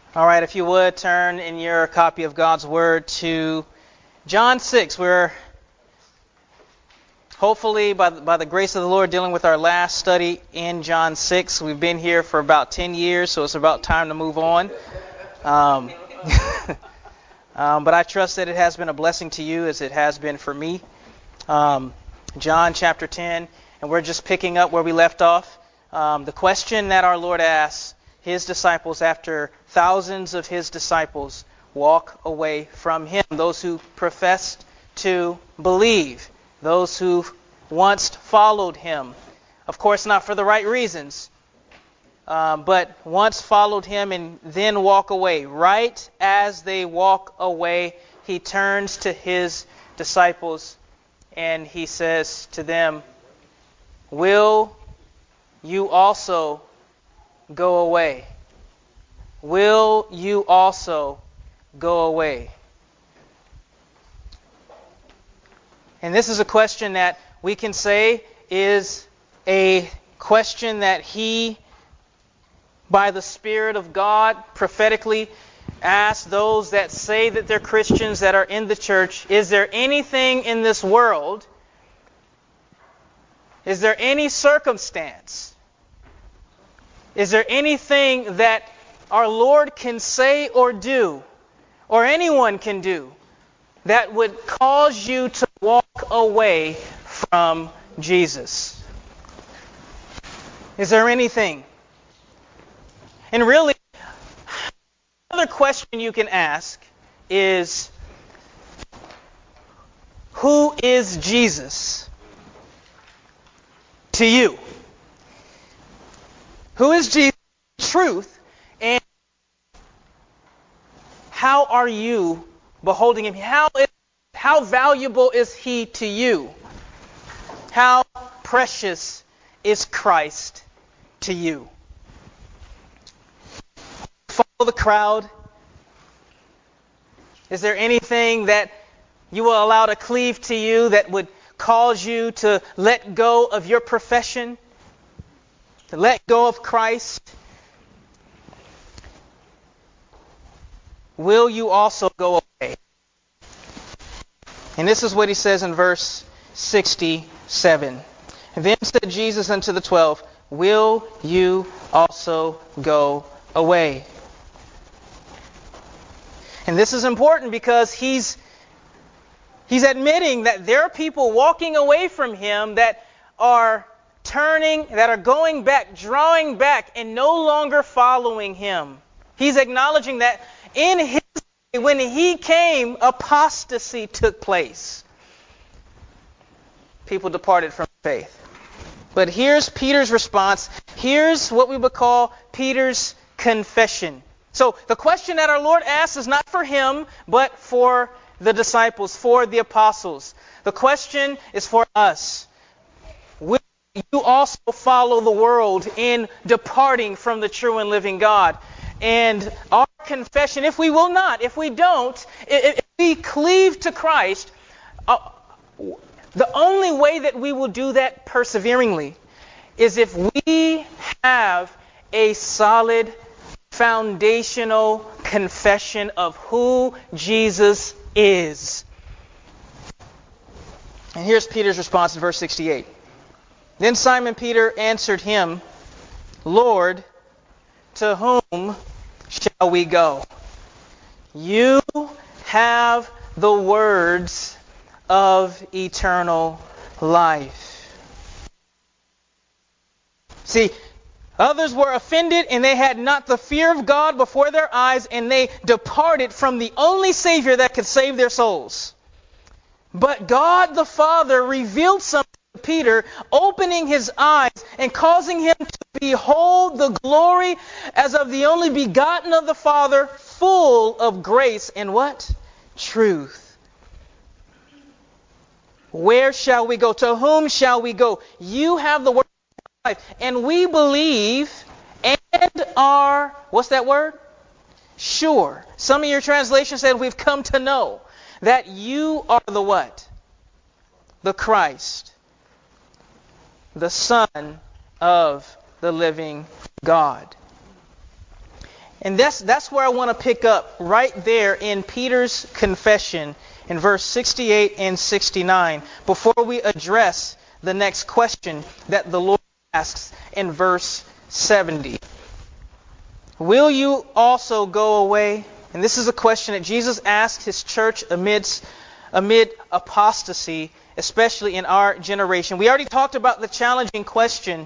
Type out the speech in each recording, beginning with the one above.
All right, if you would turn in your copy of God's Word to John 6. We're hopefully, by the grace of the Lord, dealing with our last study in John 6. We've been here for about 10 years, so it's about time to move on. But I trust that it has been a blessing to you as it has been for me. John chapter 10, and we're just picking up where we left off. The question that our Lord asks His disciples after thousands of His disciples walk away from Him. Those who professed to believe. Those who once followed Him. Of course, not for the right reasons. But once followed Him and then walk away. Right as they walk away, He turns to His disciples and He says to them, "Will you also go away? Will you also go away?" And this is a question that we can say is a question that He, by the Spirit of God, prophetically asks those that say that they're Christians that are in the church. Is there anything in this world? Is there any circumstance? Is there anything that our Lord can say or do, or anyone can do, that would cause you to walk away from Jesus? Is there anything? And really, another question you can ask is, who is Jesus to you? Who is Jesus in truth, and how are you beholding Him? How valuable is He to you? How precious is Christ to you? Follow the crowd? Is there anything that you will allow to cleave to you that would cause you to let go of your profession? To let go of Christ? Will you also go away? And this is what He says in verse 67. Then said Jesus unto the 12, "Will you also go away?" And this is important because He's admitting that there are people walking away from Him that are turning, that are going back, drawing back, and no longer following Him. He's acknowledging that in His day, when He came, apostasy took place. People departed from faith. But here's Peter's response. Here's what we would call Peter's confession. So the question that our Lord asks is not for Him, but for the disciples, for the apostles. The question is for us. Will you also follow the world in departing from the true and living God? And our confession, if we will not, if we don't, if we cleave to Christ, the only way that we will do that perseveringly is if we have a solid foundational confession of who Jesus is. And here's Peter's response in verse 68. Then Simon Peter answered Him, "Lord, to whom shall we go? You have the words of eternal life." See, others were offended and they had not the fear of God before their eyes, and they departed from the only Savior that could save their souls. But God the Father revealed something to Peter, opening his eyes and causing him to behold the glory as of the only begotten of the Father, full of grace and what? Truth. Where shall we go? To whom shall we go? You have the word of life. And we believe and are, what's that word? Sure. Some of your translations said we've come to know that you are the what? The Christ, the Son of the living God. And that's where I want to pick up, right there in Peter's confession in verse 68 and 69, before we address the next question that the Lord asks in verse 70. Will you also go away? And this is a question that Jesus asked his church amid apostasy, especially in our generation. We already talked about the challenging question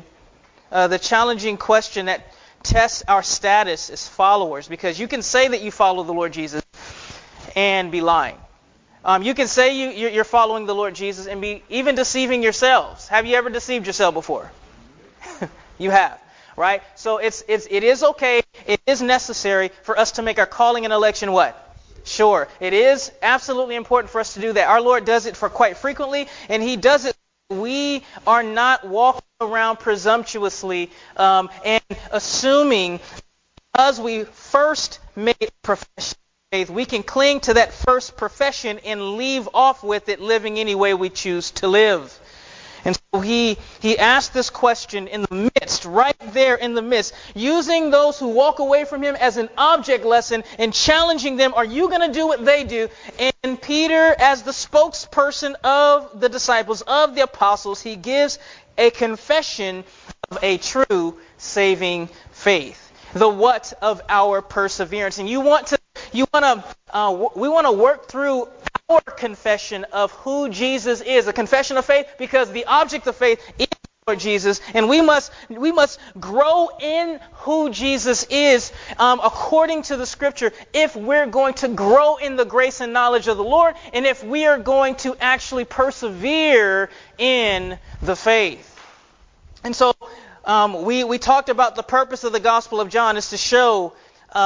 that tests our status as followers, because you can say that you follow the Lord Jesus and be lying. You can say you're following the Lord Jesus and be even deceiving yourselves. Have you ever deceived yourself before? You have, right? So it is okay, it is necessary for us to make our calling and election what? Sure. It is absolutely important for us to do that. Our Lord does it for quite frequently, and He does it. We are not walking around presumptuously and assuming because we first made a profession of faith, we can cling to that first profession and leave off with it living any way we choose to live. And so he asked this question in the midst, right there in the midst, using those who walk away from him as an object lesson and challenging them, are you going to do what they do? And Peter, as the spokesperson of the disciples, of the apostles, he gives a confession of a true saving faith. The what of our perseverance. And we want to work through our confession of who Jesus is, a confession of faith, because the object of faith is Lord Jesus, and we must grow in who Jesus is according to the Scripture if we're going to grow in the grace and knowledge of the Lord, and if we are going to actually persevere in the faith. And so we talked about the purpose of the Gospel of John is to show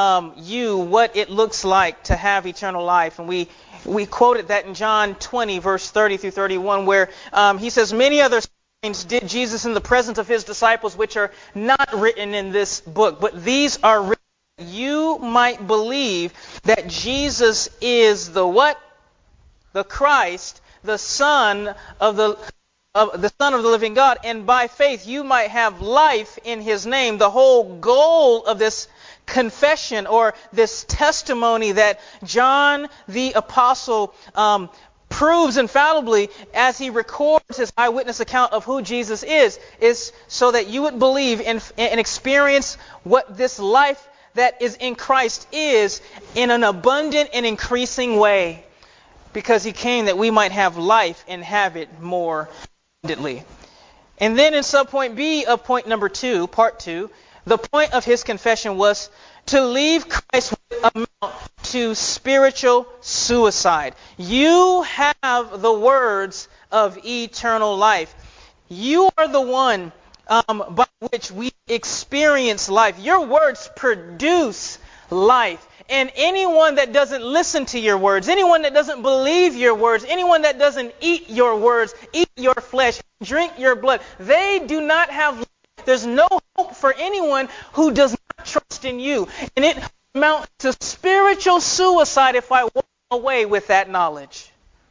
you what it looks like to have eternal life. And we quoted that in John 20, verse 30 through 31, where he says, many other signs did Jesus in the presence of his disciples, which are not written in this book, but these are written that you might believe that Jesus is the what? The Christ, the Son of the living God, and by faith you might have life in his name. The whole goal of this confession or this testimony that John the Apostle proves infallibly as he records his eyewitness account of who Jesus is so that you would believe and experience what this life that is in Christ is in an abundant and increasing way, because he came that we might have life and have it more abundantly. And then in subpoint B of point number 2, part 2, the point of his confession was to leave Christ would amount to spiritual suicide. You have the words of eternal life. You are the one by which we experience life. Your words produce life. And anyone that doesn't listen to your words, anyone that doesn't believe your words, anyone that doesn't eat your words, eat your flesh, drink your blood, they do not have life. There's no hope for anyone who does not trust in you. And it amounts to spiritual suicide if I walk away with that knowledge.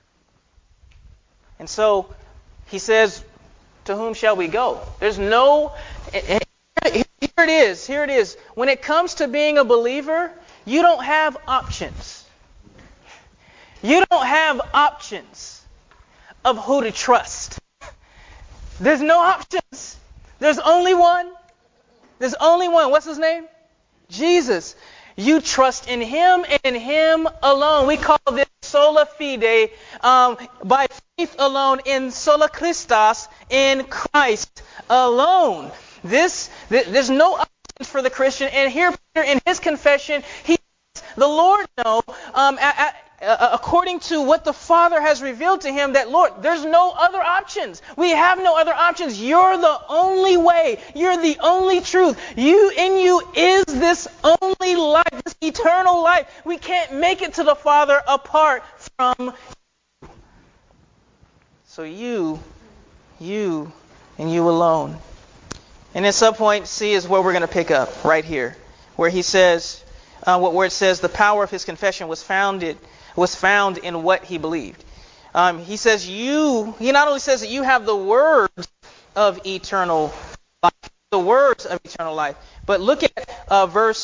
And so he says, to whom shall we go? There's no... Here it is. When it comes to being a believer, you don't have options. You don't have options of who to trust. There's no options. There's only one. There's only one. What's his name? Jesus. You trust in him and him alone. We call this sola fide, by faith alone, in sola Christus, in Christ alone. There's no options for the Christian. And here Peter, in his confession, he lets the Lord know, according to what the Father has revealed to him, that, Lord, there's no other options. We have no other options. You're the only way. You're the only truth. In you is this only life, this eternal life. We can't make it to the Father apart from you. So you, and you alone. And at some point, C is where we're going to pick up, right here, where he says, where it says the power of his confession was found in what he believed. He says he not only says that you have the words of eternal life, but look at verse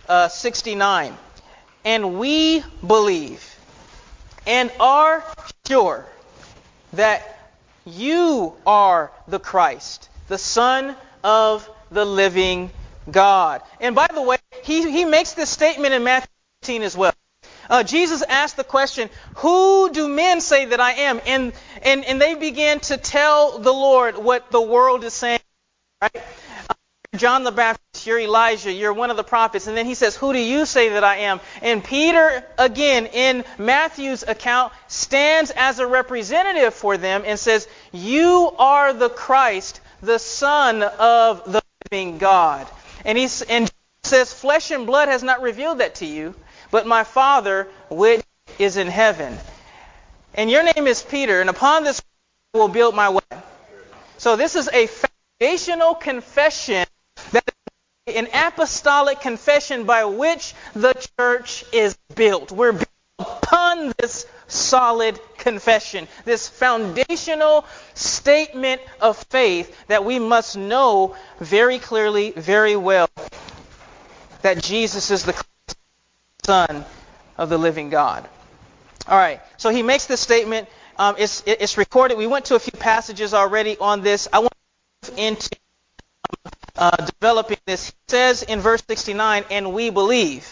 69. And we believe and are sure that you are the Christ, the Son of the living God. And by the way, he makes this statement in Matthew 18 as well. Jesus asked the question, who do men say that I am? And they began to tell the Lord what the world is saying. Right? John the Baptist, you're Elijah, you're one of the prophets. And then he says, who do you say that I am? And Peter, again, in Matthew's account, stands as a representative for them and says, you are the Christ, the Son of the living God. And he says, flesh and blood has not revealed that to you, but my Father which is in heaven. And your name is Peter, and upon this I will build my way. So this is a foundational confession, that is an apostolic confession by which the church is built. We're built upon this solid confession, this foundational statement of faith that we must know very clearly, very well, that Jesus is the Son of the living God. All right, so he makes this statement. It's recorded. We went to a few passages already on this. I want to move into developing this. He says in verse 69, and we believe,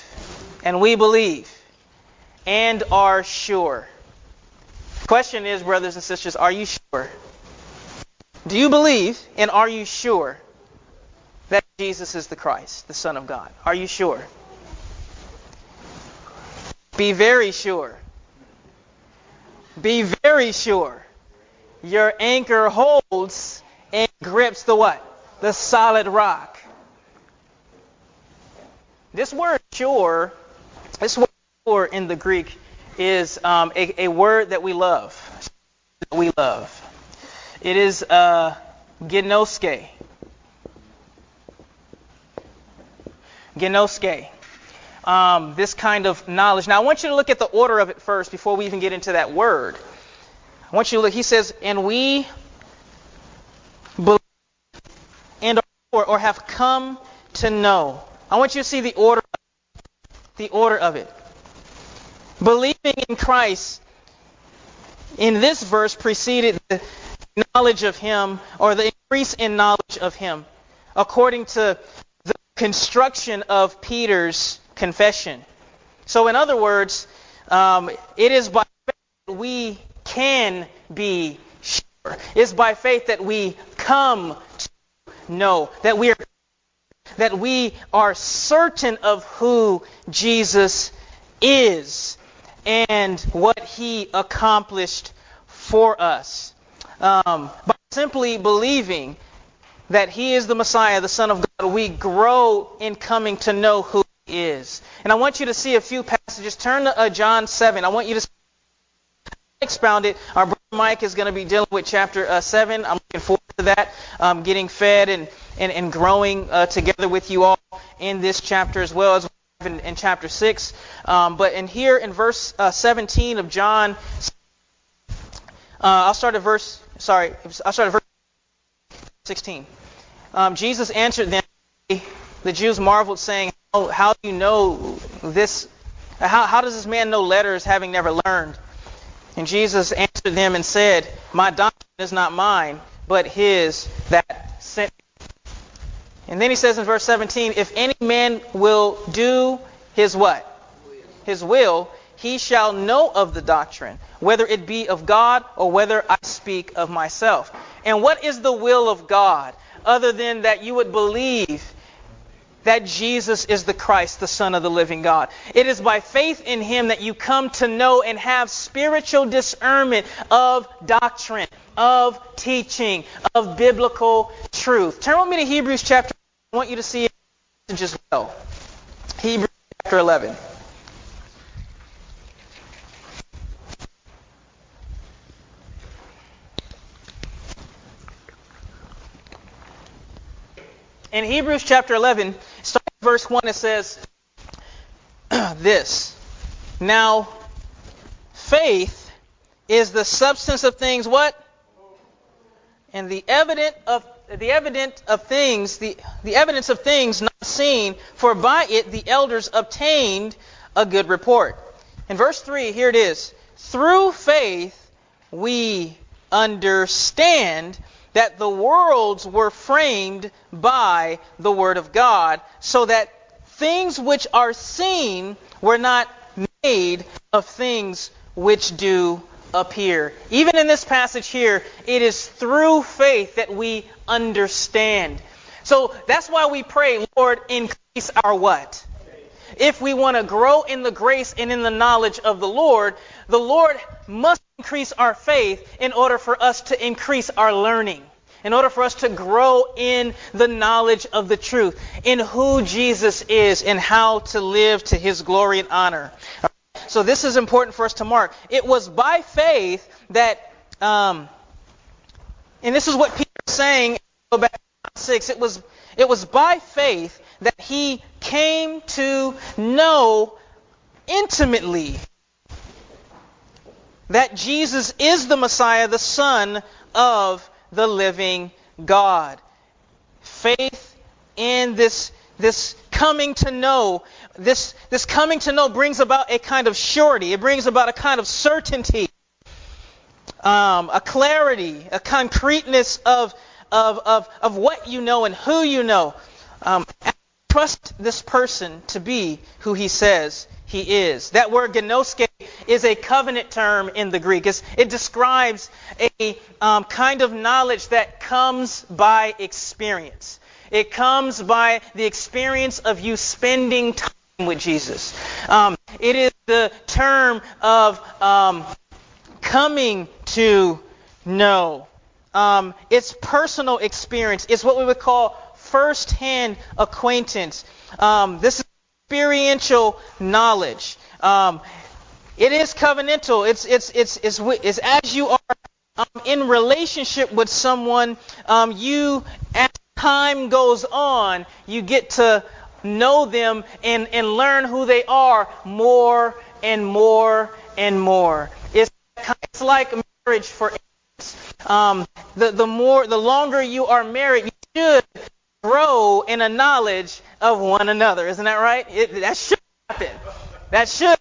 and are sure. The question is, brothers and sisters, are you sure? Do you believe, and are you sure that Jesus is the Christ, the Son of God? Are you sure? Be very sure. Be very sure. Your anchor holds and grips the what? The solid rock. This word sure in the Greek is a word that we love. It is gnoske. Gnoske. This kind of knowledge. Now I want you to look at the order of it first before we even get into that word. I want you to look. He says, and we believe and or have come to know. I want you to see the order of it. Believing in Christ in this verse preceded the knowledge of Him, or the increase in knowledge of Him, according to the construction of Peter's confession. So in other words, it is by faith that we can be sure. It's by faith that we come to know, that we are certain of who Jesus is and what He accomplished for us. By simply believing that He is the Messiah, the Son of God, we grow in coming to know who He is. And I want you to see a few passages. Turn to John 7. I want you to expound it. Our brother Mike is going to be dealing with chapter 7. I'm looking forward to that, getting fed and growing together with you all in this chapter, as well as in chapter 6. But in here in verse 17 of John, I'll start at verse 16. Jesus answered them. The Jews marveled, saying, how do you know this? How does this man know letters, having never learned? And Jesus answered them and said, my doctrine is not mine, but His that sent me. And then he says in verse 17, if any man will do his what? His will, he shall know of the doctrine, whether it be of God or whether I speak of myself. And what is the will of God, other than that you would believe that Jesus is the Christ, the Son of the living God? It is by faith in Him that you come to know and have spiritual discernment of doctrine, of teaching, of biblical truth. Turn with me to Hebrews chapter 11. I want you to see it as well. Hebrews chapter 11. In Hebrews chapter 11, starting with verse 1, it says this. Now, faith is the substance of things what? And the evidence of things not seen, for by it the elders obtained a good report. In verse 3, here it is. Through faith we understand that the worlds were framed by the word of God, so that things which are seen were not made of things which do appear. Even in this passage here, it is through faith that we understand. So that's why we pray, Lord, increase our what? If we want to grow in the grace and in the knowledge of the Lord must increase our faith in order for us to increase our learning, in order for us to grow in the knowledge of the truth, in who Jesus is and how to live to his glory and honor. So this is important for us to mark. It was by faith that, and this is what Peter is saying, go back to 6, it was by faith that he came to know intimately that Jesus is the Messiah, the Son of the living God. Faith in this coming to know, this coming to know brings about a kind of surety. It brings about a kind of certainty, a clarity, a concreteness of what you know and who you know. Trust this person to be who he says he is. That word gnoske is a covenant term in the Greek. It describes a kind of knowledge that comes by experience. It comes by the experience of you spending time with Jesus. It is the term of coming to know. It's personal experience. It's what we would call first-hand acquaintance. This is experiential knowledge. It is covenantal. It's as you are in relationship with someone, you, as time goes on, you get to know them and learn who they are more and more and more. It's like marriage, for instance. The longer you are married, you should grow in a knowledge of one another. Isn't that right? That should happen. That should.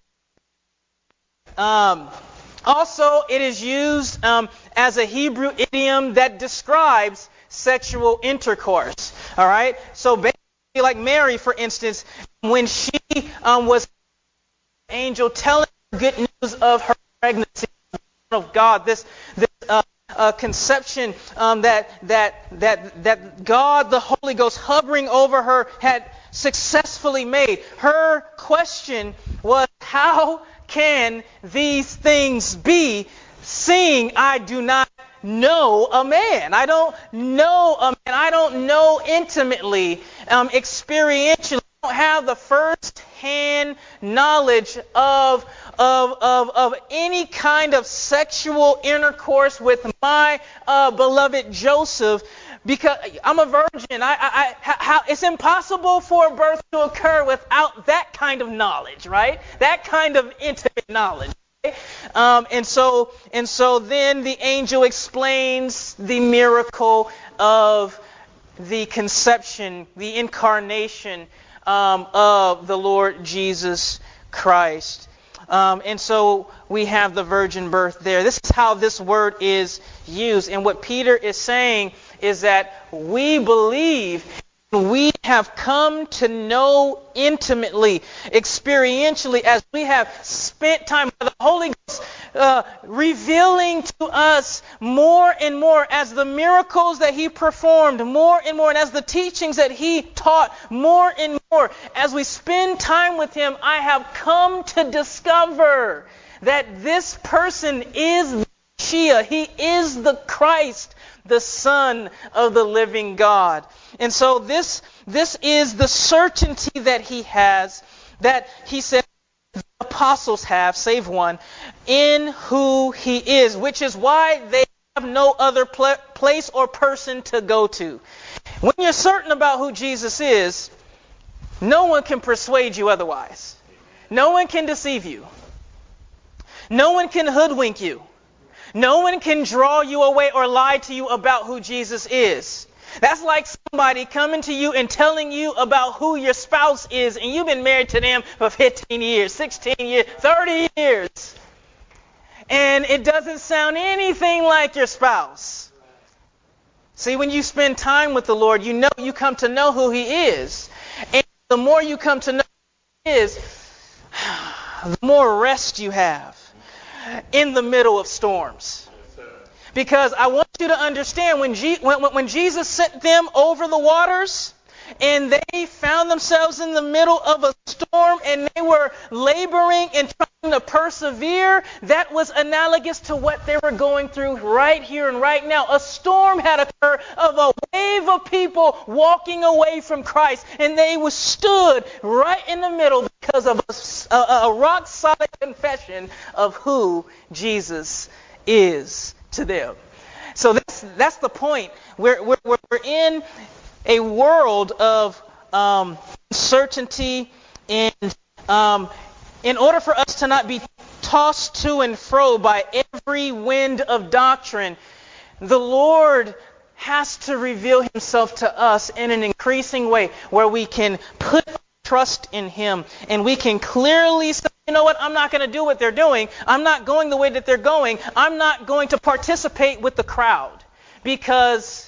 Also, it is used as a Hebrew idiom that describes sexual intercourse. All right? So basically, like Mary, for instance, when she was an angel telling her good news of her pregnancy of God, this conception that God, the Holy Ghost, hovering over her, had successfully made. Her question was, how can these things be, seeing I do not know a man? I don't know a man. I don't know intimately, experientially. I don't have the first-hand knowledge of any kind of sexual intercourse with my beloved Joseph, because I'm a virgin. It's impossible for a birth to occur without that kind of knowledge, right? That kind of intimate knowledge. And so then the angel explains the miracle of the conception, the incarnation of the Lord Jesus Christ. And so we have the virgin birth there. This is how this word is used. And what Peter is saying is that we believe, we have come to know intimately, experientially, as we have spent time with the Holy Ghost, revealing to us more and more, as the miracles that he performed more and more, and as the teachings that he taught more and more, as we spend time with him, I have come to discover that this person is Messiah. He is the Christ, the Son of the living God. And so this is the certainty that he has, that he said the apostles have, save one, in who he is, which is why they have no other place or person to go to. When you're certain about who Jesus is, no one can persuade you otherwise. No one can deceive you. No one can hoodwink you. No one can draw you away or lie to you about who Jesus is. That's like somebody coming to you and telling you about who your spouse is, and you've been married to them for 15 years, 16 years, 30 years. And it doesn't sound anything like your spouse. See, when you spend time with the Lord, you come to know who He is. And the more you come to know who He is, the more rest you have in the middle of storms. Because I want you to understand, when Jesus sent them over the waters and they found themselves in the middle of a storm and they were laboring and trying to persevere, that was analogous to what they were going through right here and right now. A storm had occurred of a wave of people walking away from Christ, and they were stood right in the middle because of a rock-solid confession of who Jesus is to them. So that's the point. We're in a world of uncertainty, and in order for us to not be tossed to and fro by every wind of doctrine, the Lord has to reveal Himself to us in an increasing way where we can put trust in Him and we can clearly say, you know what, I'm not going to do what they're doing. I'm not going the way that they're going. I'm not going to participate with the crowd, because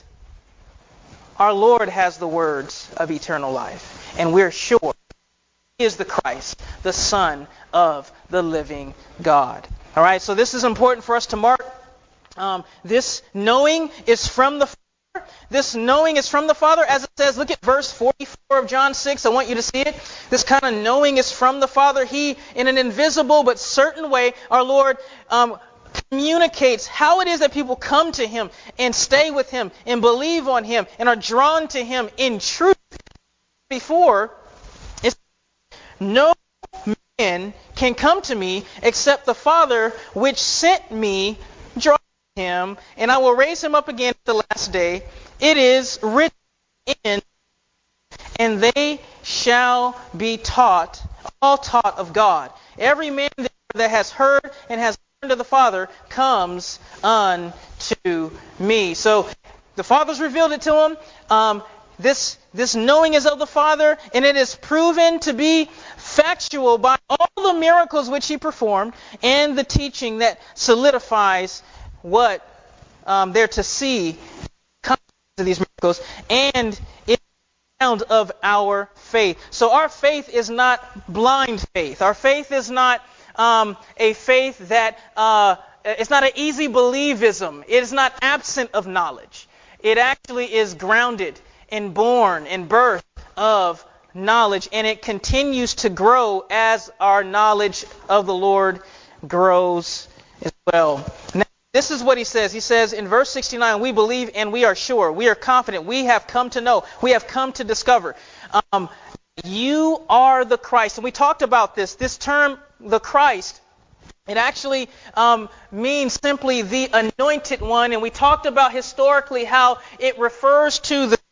our Lord has the words of eternal life, and we're sure He is the Christ, the Son of the living God. All right, so this is important for us to mark. This knowing is from the Father. This knowing is from the Father, as it says. Look at verse 44 of John 6. I want you to see it. This kind of knowing is from the Father. He, in an invisible but certain way, our Lord, communicates how it is that people come to Him and stay with Him and believe on Him and are drawn to Him in truth. Before, it's no man can come to me except the Father which sent me draw Him, and I will raise Him up again at the last day. It is written in, and they shall be taught, all taught of God. Every man that has heard and has learned of the Father comes unto me. So the Father's revealed it to him. This knowing is of the Father, and it is proven to be factual by all the miracles which He performed and the teaching that solidifies what they're to see come to these miracles, and it's the ground of our faith. So our faith is not blind faith. Our faith is not a faith that it's not an easy believism. It is not absent of knowledge. It actually is grounded and born and birth of knowledge, and it continues to grow as our knowledge of the Lord grows as well. Now, this is what he says. He says in verse 69, we believe and we are sure. We are confident. We have come to know. We have come to discover. You are the Christ. And we talked about this. This term, the Christ, it actually means simply the anointed one. And we talked about historically how it refers to the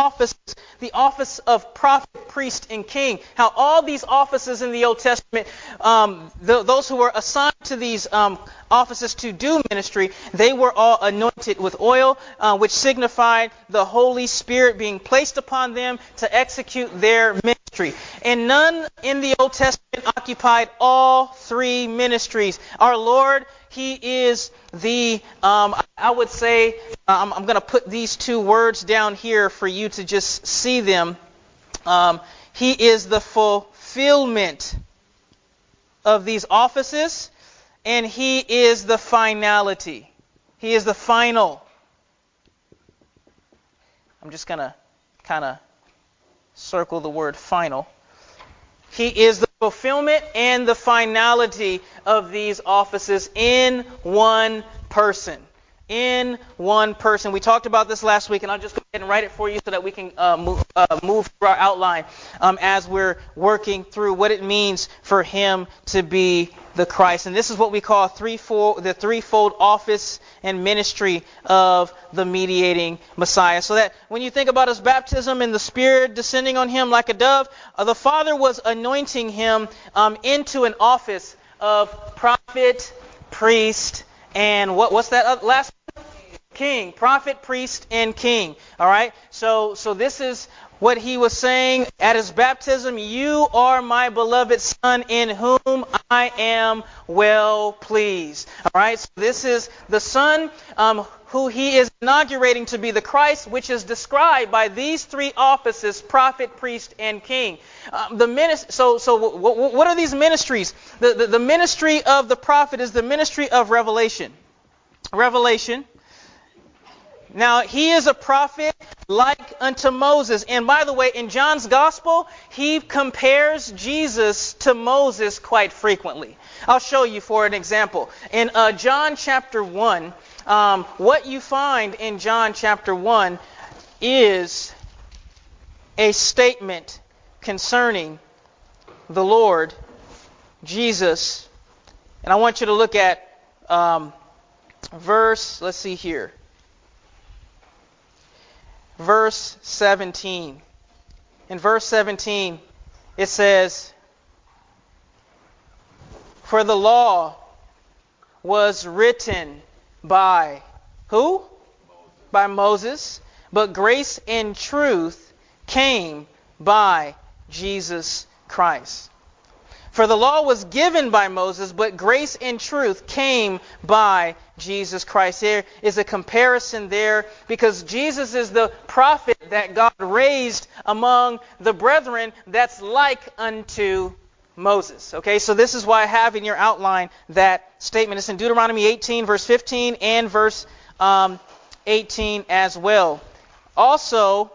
office of prophet, priest, and king. How all these offices in the Old Testament, those who were assigned to these offices to do ministry, they were all anointed with oil, which signified the Holy Spirit being placed upon them to execute their ministry. And none in the Old Testament occupied all three ministries. Our Lord, He is the, I would say, I'm going to put these two words down here for you to just see them. He is the fulfillment of these offices, and He is the finality. He is the final. I'm just going to kind of circle the word final. He is the fulfillment and the finality of these offices in one person. In one person. We talked about this last week, and I'll just go ahead and write it for you so that we can move through our outline as we're working through what it means for Him to be the Christ. And this is what we call the threefold office and ministry of the mediating Messiah. So that when you think about His baptism and the Spirit descending on Him like a dove, the Father was anointing Him into an office of prophet, priest, and what's that last one? king. Prophet, priest, and king. All right? So this is what he was saying at his baptism. You are my beloved Son in whom I am well pleased. All right? So this is the Son who he is inaugurating to be the Christ, which is described by these three offices: prophet, priest, and king. So what are these ministries? The ministry of the prophet is the ministry of revelation. Revelation. Now, he is a prophet like unto Moses. And by the way, in John's gospel, he compares Jesus to Moses quite frequently. I'll show you for an example. In John chapter 1, what you find in John chapter 1 is a statement concerning the Lord Jesus. And I want you to look at let's see here. Verse 17. In verse 17, it says, "For the law was written by" who? By Moses. "But grace and truth came by Jesus Christ." For the law was given by Moses, but grace and truth came by Jesus Christ. There is a comparison there because Jesus is the prophet that God raised among the brethren that's like unto Moses. Okay, so this is why I have in your outline that statement. It's in Deuteronomy 18, verse 15, and verse 18 as well. Also,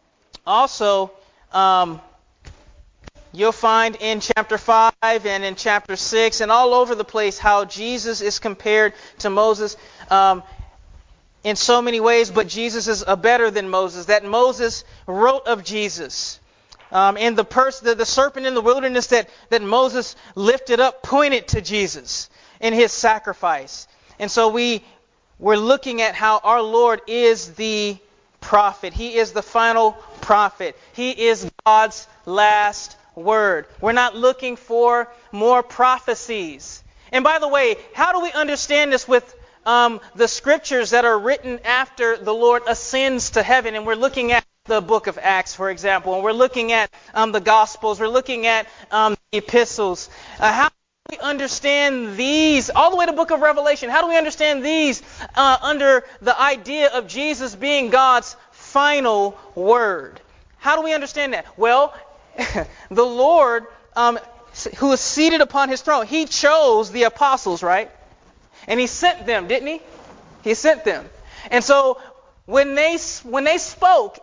you'll find in chapter 5 and in chapter 6 and all over the place how Jesus is compared to Moses in so many ways, but Jesus is better than Moses. That Moses wrote of Jesus. And the serpent in the wilderness that Moses lifted up pointed to Jesus in his sacrifice. And so we're looking at how our Lord is the prophet. He is the final prophet. He is God's last word. We're not looking for more prophecies. And by the way, how do we understand this with the scriptures that are written after the Lord ascends to heaven? And we're looking at the book of Acts, for example, and we're looking at the Gospels, we're looking at the epistles. How do we understand these, all the way to the book of Revelation? How do we understand these under the idea of Jesus being God's final word? How do we understand that? Well, the Lord, who is seated upon his throne, he chose the apostles, right? And he sent them, didn't he? He sent them. And so when they spoke,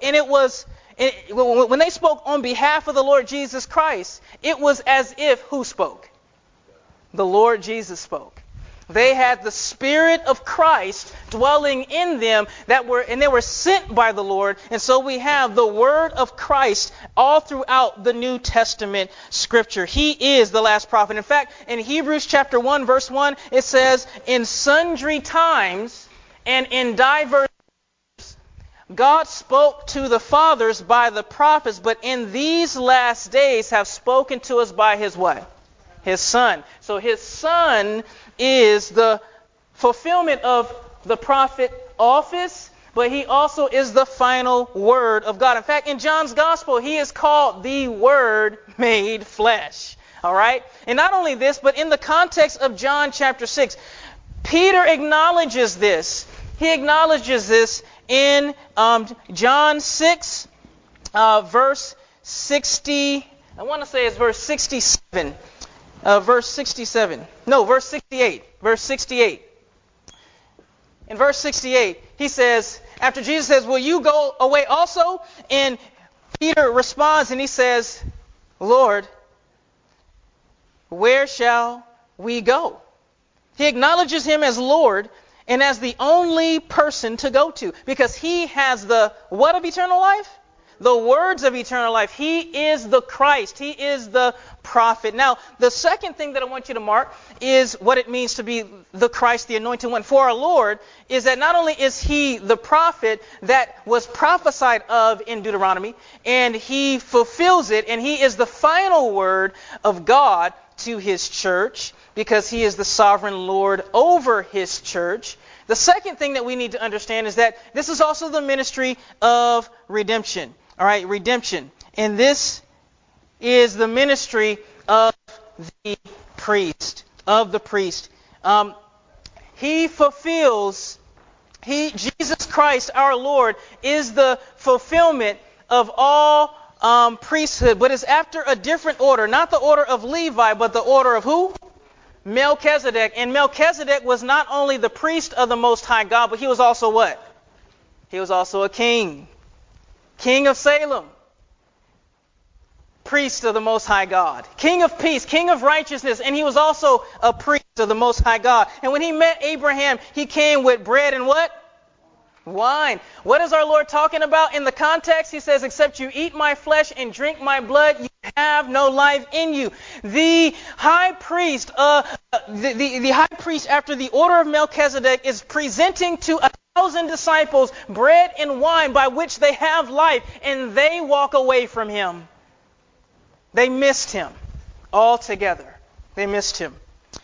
when they spoke on behalf of the Lord Jesus Christ, it was as if who spoke? The Lord Jesus spoke. They had the Spirit of Christ dwelling in them and they were sent by the Lord. And so we have the Word of Christ all throughout the New Testament Scripture. He is the last prophet. In fact, in Hebrews chapter 1, verse 1, it says, "In sundry times and in diverse God spoke to the fathers by the prophets, but in these last days have spoken to us by his what? His Son." So his Son is the fulfillment of the prophet office, but he also is the final word of God. In fact, in John's gospel, he is called the Word made flesh. All right? And not only this, but in the context of John chapter 6, Peter acknowledges this. He acknowledges this in John 6, verse 60. I want to say it's verse 67. Verse 67. No, verse 68. Verse 68. In verse 68, he says, after Jesus says, "Will you go away also?" And Peter responds and he says, "Lord, where shall we go?" He acknowledges him as Lord and as the only person to go to, because he has the what of eternal life? The words of eternal life. He is the Christ. He is the prophet. Now, the second thing that I want you to mark is what it means to be the Christ, the anointed one. For our Lord is that not only is he the prophet that was prophesied of in Deuteronomy, and he fulfills it, and he is the final word of God to his church, because he is the sovereign Lord over his church. The second thing that we need to understand is that this is also the ministry of redemption. All right, redemption. And this is the ministry of the priest. Jesus Christ, our Lord, is the fulfillment of all priesthood, but is after a different order. Not the order of Levi, but the order of who? Melchizedek. And Melchizedek was not only the priest of the Most High God, but he was also what? He was also a king. King of Salem. Priest of the Most High God. King of peace, king of righteousness, and he was also a priest of the Most High God. And when he met Abraham, he came with bread and what? Wine. What is our Lord talking about in the context? He says, except you eat my flesh and drink my blood, you have no life in you. The high priest, the high priest after the order of Melchizedek is presenting to 1,000 disciples bread and wine by which they have life, and they walk away from him. They missed him altogether. They missed him.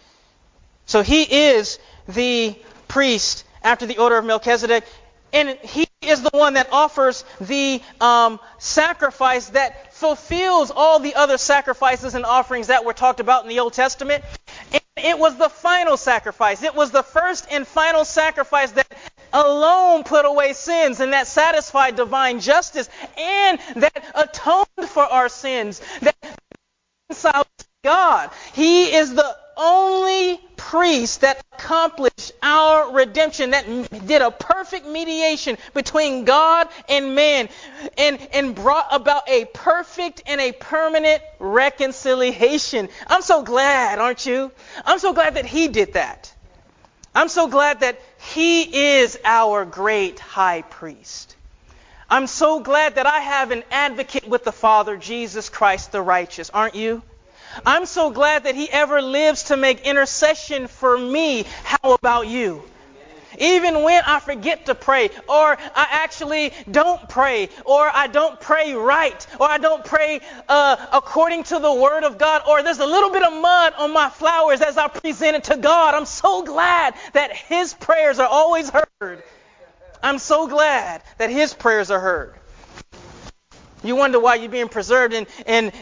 So he is the priest after the order of Melchizedek. And he is the one that offers the sacrifice that fulfills all the other sacrifices and offerings that were talked about in the Old Testament. And it was the final sacrifice. It was the first and final sacrifice that alone put away sins and that satisfied divine justice and that atoned for our sins, that reconciled to God. He is the only priest that accomplished our redemption, that did a perfect mediation between God and man and brought about a perfect and a permanent reconciliation. I'm so glad, aren't you? I'm so glad that he did that. I'm so glad that he is our great high priest. I'm so glad that I have an advocate with the Father, Jesus Christ the righteous. Aren't you? I'm so glad that he ever lives to make intercession for me. How about you? Even when I forget to pray, or I actually don't pray, or I don't pray right, or I don't pray according to the Word of God, or there's a little bit of mud on my flowers as I present it to God, I'm so glad that his prayers are always heard. I'm so glad that his prayers are heard. You wonder why you're being preserved and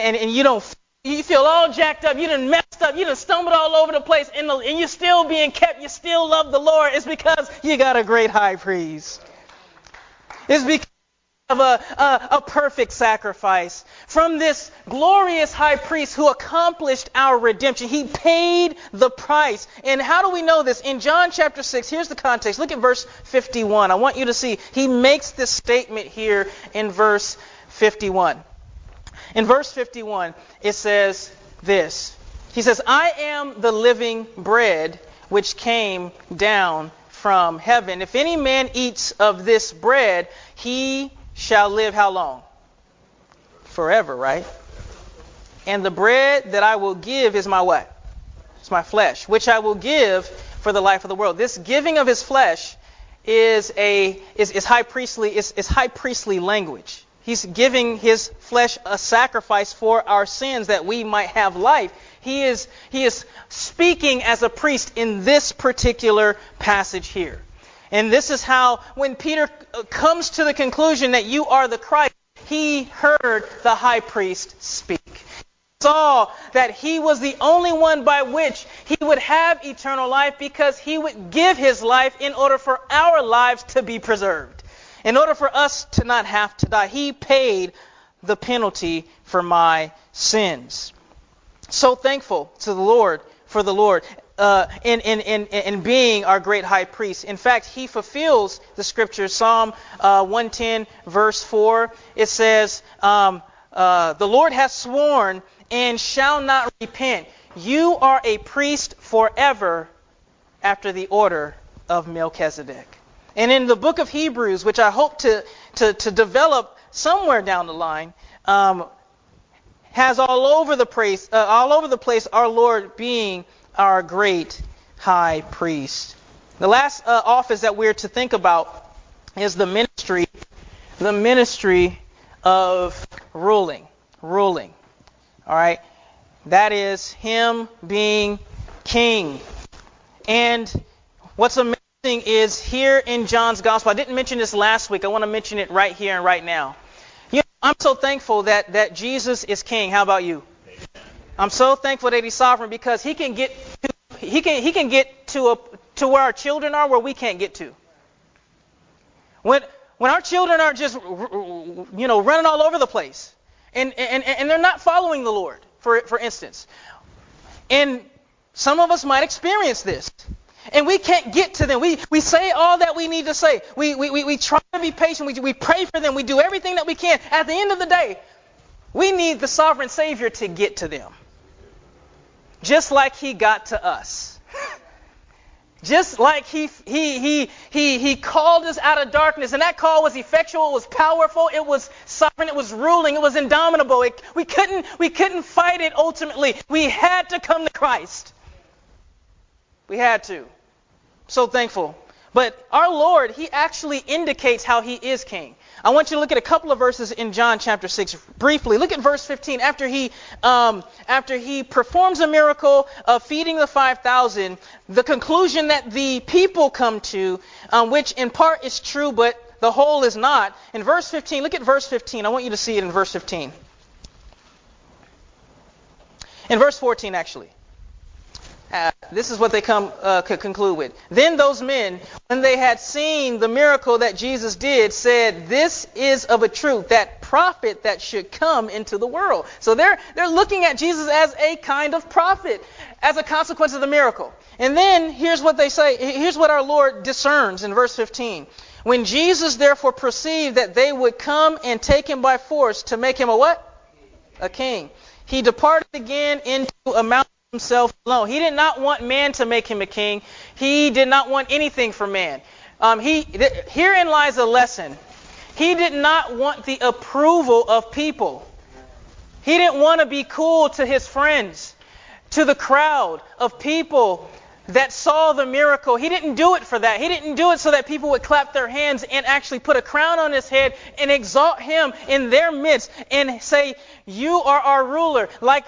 you feel all jacked up, you done messed up, you done stumbled all over the place, and you're still being kept, you still love the Lord. It's because you got a great high priest. It's because of a perfect sacrifice from this glorious high priest who accomplished our redemption. He paid the price. And how do we know this? In John chapter 6, here's the context. Look at verse 51. I want you to see, he makes this statement here in verse 51. In verse 51, it says this. He says, I am the living bread which came down from heaven. If any man eats of this bread, he shall live how long? Forever, right? And the bread that I will give is my what? It's my flesh, which I will give for the life of the world. This giving of his flesh is high priestly language. He's giving his flesh a sacrifice for our sins that we might have life. He is speaking as a priest in this particular passage here. And this is how, when Peter comes to the conclusion that you are the Christ, he heard the high priest speak. He saw that he was the only one by which he would have eternal life, because he would give his life in order for our lives to be preserved. In order for us to not have to die, he paid the penalty for my sins. So thankful to the Lord for the Lord in being our great high priest. In fact, he fulfills the scripture. Psalm 110 verse 4. It says, the Lord has sworn and shall not repent. You are a priest forever after the order of Melchizedek. And in the book of Hebrews, which I hope to develop somewhere down the line, has all over the place our Lord being our great high priest. The last office that we're to think about is the ministry of ruling. All right, that is him being king. And what's amazing is here in John's gospel, I didn't mention this last week. I want to mention it right here and right now. You know, I'm so thankful that Jesus is king. How about you? I'm so thankful that he's sovereign because he can get to where our children are, where we can't get to. When our children are just running all over the place and they're not following the Lord, for instance. And some of us might experience this. And we can't get to them. We say all that we need to say. We try to be patient. We pray for them. We do everything that we can. At the end of the day, we need the sovereign Savior to get to them. Just like he got to us. Just like he called us out of darkness. And that call was effectual. It was powerful. It was sovereign. It was ruling. It was indomitable. We couldn't fight it ultimately. We had to come to Christ. We had to. So thankful. But our Lord, he actually indicates how he is king. I want you to look at a couple of verses in John chapter 6 briefly. Look at verse 15. After he performs a miracle of feeding the 5,000, the conclusion that the people come to, which in part is true, but the whole is not. In verse 15, look at verse 15. I want you to see it in verse 15. In verse 14, actually. This is what they could conclude with. Then those men, when they had seen the miracle that Jesus did, said, "This is of a truth that prophet that should come into the world." So they're looking at Jesus as a kind of prophet as a consequence of the miracle. And then here's what they say. Here's what our Lord discerns in verse 15. When Jesus therefore perceived that they would come and take him by force to make him a what? A king. He departed again into a mountain himself alone. He did not want man to make him a king. He did not want anything from man. Herein lies a lesson. He did not want the approval of people. He didn't want to be cool to his friends, to the crowd of people that saw the miracle. He didn't do it for that. He didn't do it so that people would clap their hands and actually put a crown on his head and exalt him in their midst and say, "You are our ruler," like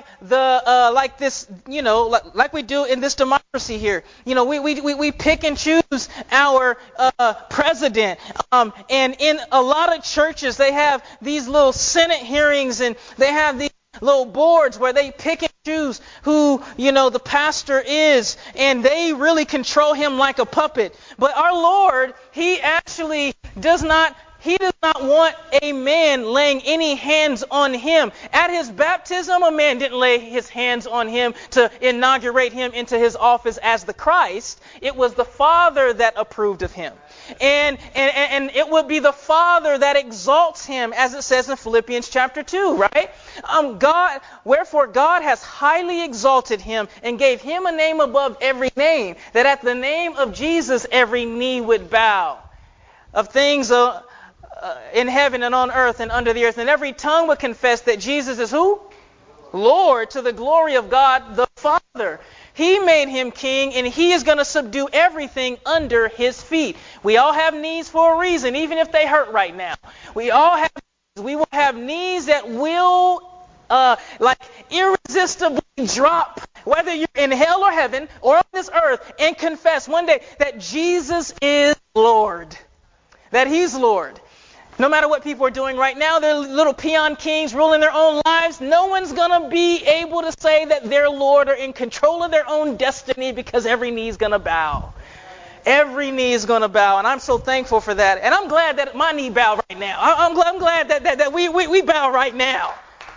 we do in this democracy here. We pick and choose our president. And in a lot of churches, they have these little Senate hearings and they have these little boards where they pick and choose who, the pastor is, and they really control him like a puppet. But our Lord, he actually does not want a man laying any hands on him. At his baptism, a man didn't lay his hands on him to inaugurate him into his office as the Christ. It was the Father that approved of him. And it would be the Father that exalts him, as it says in Philippians chapter 2, right? Wherefore God has highly exalted him and gave him a name above every name, that at the name of Jesus every knee would bow, of things in heaven and on earth and under the earth, and every tongue would confess that Jesus is who? Lord, to the glory of God the Father. He made him king, and he is going to subdue everything under his feet. We all have knees for a reason, even if they hurt right now. We will have knees that will irresistibly drop, whether you're in hell or heaven or on this earth, and confess one day that Jesus is Lord, that he's Lord. No matter what people are doing right now, they're little peon kings ruling their own lives. No one's going to be able to say that their Lord are in control of their own destiny, because every knee is going to bow. Every knee is going to bow, and I'm so thankful for that. And I'm glad that my knee bowed right now. I'm glad that we bow right now.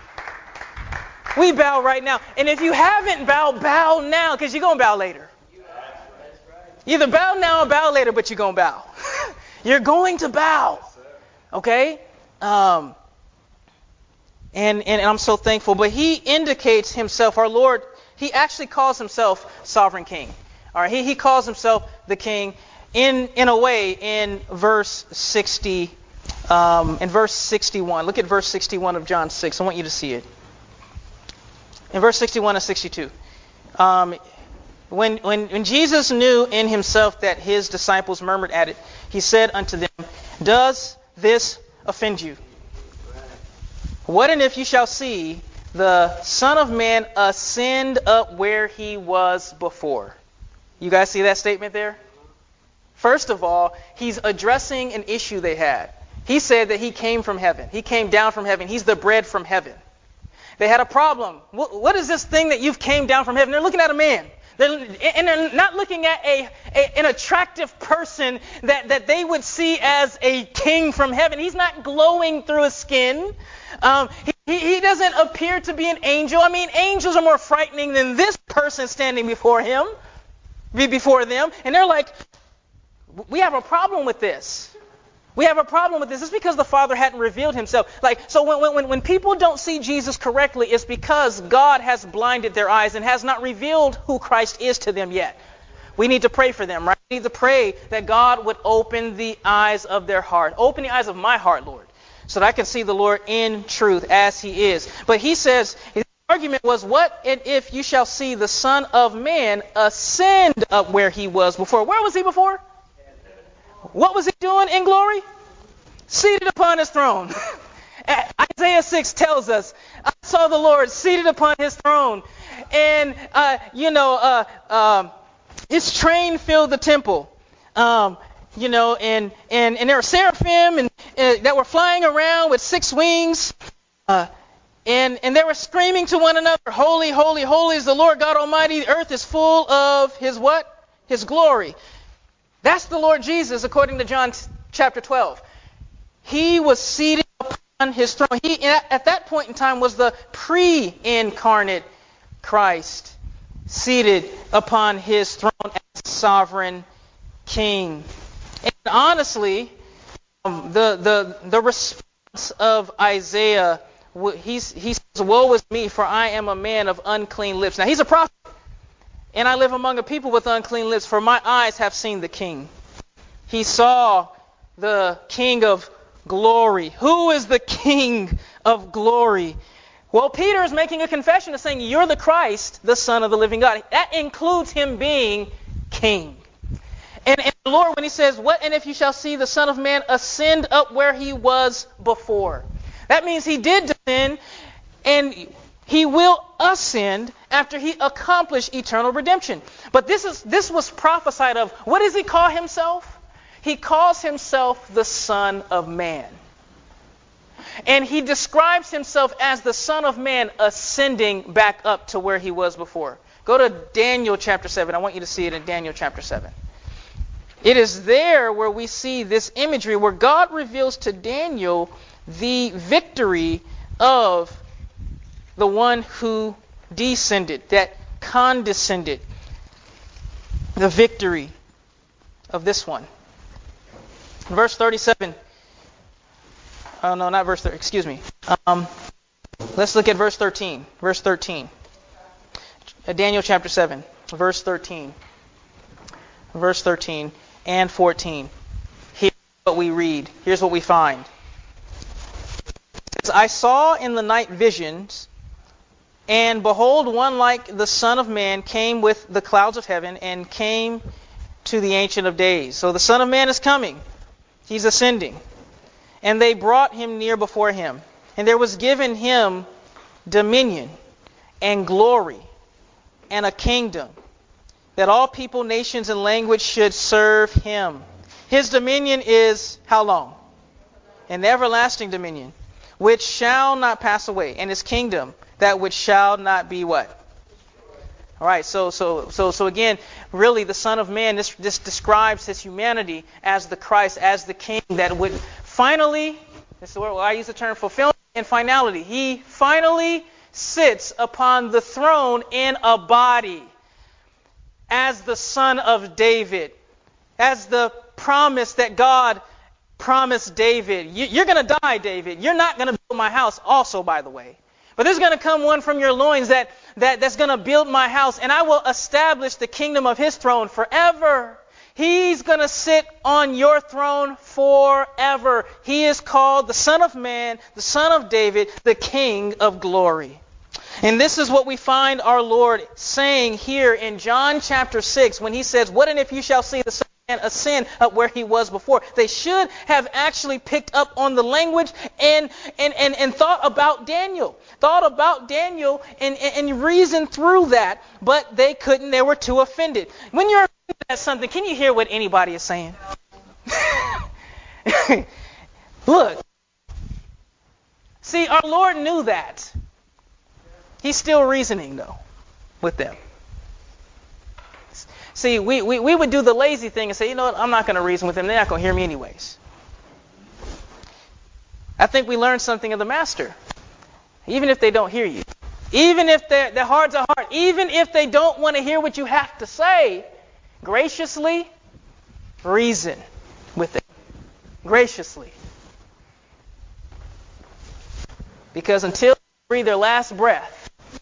We bow right now. And if you haven't bowed, bow now, because you're going to bow later. Either bow now or bow later, but you're going to bow. You're going to bow. Okay? And I'm so thankful. But he indicates himself, our Lord, he actually calls himself sovereign king. All right, he calls himself the king in a way in verse 60, in verse 61. Look at verse 61 of John 6. I want you to see it. In verse 61 and 62. When Jesus knew in himself that his disciples murmured at it, he said unto them, "Does this offend you? What and if you shall see the Son of Man ascend up where he was before. You guys see that statement there? First of all, he's addressing an issue they had. He said that he came from heaven. He came down from heaven. He's the bread from heaven. They had a problem. What is this thing that you've came down from heaven? They're looking at a man. They're not looking at an attractive person that they would see as a king from heaven. He's not glowing through his skin. He doesn't appear to be an angel. I mean, angels are more frightening than this person standing before them. And they're like, we have a problem with this. We have a problem with this. It's because the Father hadn't revealed himself. So when people don't see Jesus correctly, it's because God has blinded their eyes and has not revealed who Christ is to them yet. We need to pray for them, right? We need to pray that God would open the eyes of their heart. Open the eyes of my heart, Lord, so that I can see the Lord in truth as he is. But he says, his argument was, what if you shall see the Son of Man ascend up where he was before? Where was he before? What was he doing in glory? Seated upon his throne. Isaiah 6 tells us, I saw the Lord seated upon his throne. And, his train filled the temple. And there were seraphim that were flying around with 6 wings. And they were screaming to one another, holy, holy, holy is the Lord God Almighty. The earth is full of his what? His glory. That's the Lord Jesus, according to John chapter 12. He was seated upon his throne. He, at that point in time, was the pre-incarnate Christ, seated upon his throne as sovereign king. And honestly, the response of Isaiah, he says, woe is me, for I am a man of unclean lips. Now, he's a prophet. And I live among a people with unclean lips, for my eyes have seen the King. He saw the King of glory. Who is the King of glory? Well, Peter is making a confession of saying, you're the Christ, the Son of the living God. That includes him being King. And the Lord, when he says, what and if you shall see the Son of Man ascend up where he was before? That means he did descend, and he will ascend after he accomplished eternal redemption. But this was prophesied of. What does he call himself? He calls himself the Son of Man. And he describes himself as the Son of Man ascending back up to where he was before. Go to Daniel chapter 7. I want you to see it in Daniel chapter 7. It is there where we see this imagery where God reveals to Daniel the victory of the one who descended, that condescended, the victory of this one. Verse 37. Oh, no, not verse 30. Excuse me. Let's look at verse 13. Verse 13. Daniel chapter 7, verse 13. Verse 13 and 14. Here's what we read. Here's what we find. It says, I saw in the night visions, and behold, one like the Son of Man came with the clouds of heaven and came to the Ancient of Days. So the Son of Man is coming. He's ascending. And they brought him near before him. And there was given him dominion and glory and a kingdom, that all people, nations, and language should serve him. His dominion is how long? An everlasting dominion, which shall not pass away. And his kingdom, that which shall not be what? All right, so again, really the Son of Man, this describes his humanity as the Christ, as the King that would finally, this is where I use the term fulfillment and finality. He finally sits upon the throne in a body as the Son of David, as the promise that God promised David. You're going to die, David. You're not going to build my house also, by the way. But there's going to come one from your loins that's going to build my house, and I will establish the kingdom of his throne forever. He's going to sit on your throne forever. He is called the Son of Man, the Son of David, the King of glory. And this is what we find our Lord saying here in John chapter 6 when he says, what and if you shall see the Son of a sin up where he was before. They should have actually picked up on the language and thought about Daniel. And reasoned through that, but they couldn't. They were too offended. When you're offended at something, can you hear what anybody is saying? Look. See, our Lord knew that. He's still reasoning, though, with them. See, we would do the lazy thing and say, you know what, I'm not going to reason with them. They're not going to hear me anyways. I think we learned something of the Master. Even if they don't hear you, even if their hearts are hard, even if they don't want to hear what you have to say, graciously reason with them. Graciously. Because until they breathe their last breath,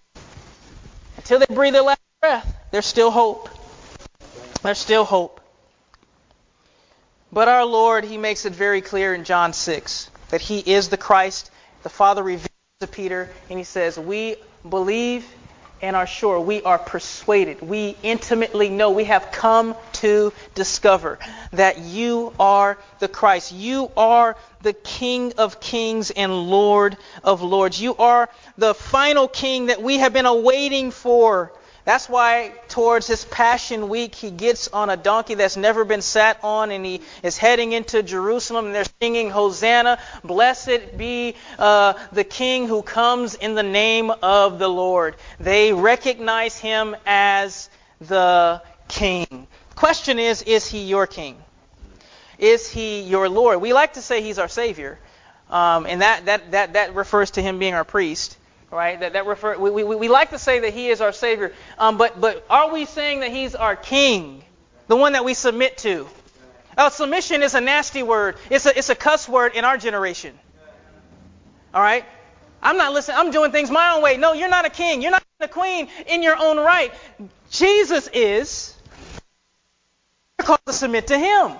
there's still hope. There's still hope. But our Lord, he makes it very clear in John 6 that he is the Christ. The Father reveals to Peter, and he says, we believe and are sure, we are persuaded, we intimately know, we have come to discover that you are the Christ. You are the King of kings and Lord of lords. You are the final King that we have been awaiting for. That's why towards his Passion Week, he gets on a donkey that's never been sat on, and he is heading into Jerusalem, and they're singing, Hosanna, blessed be the King who comes in the name of the Lord. They recognize him as the King. Question is he your King? Is he your Lord? We like to say he's our Savior, and that refers to him being our priest. Right? We like to say that he is our Savior, but are we saying that he's our King, the one that we submit to? Submission is a nasty word. It's a cuss word in our generation. All right? I'm not listening. I'm doing things my own way. No, you're not a king. You're not a queen in your own right. Jesus is. You're called to submit to him.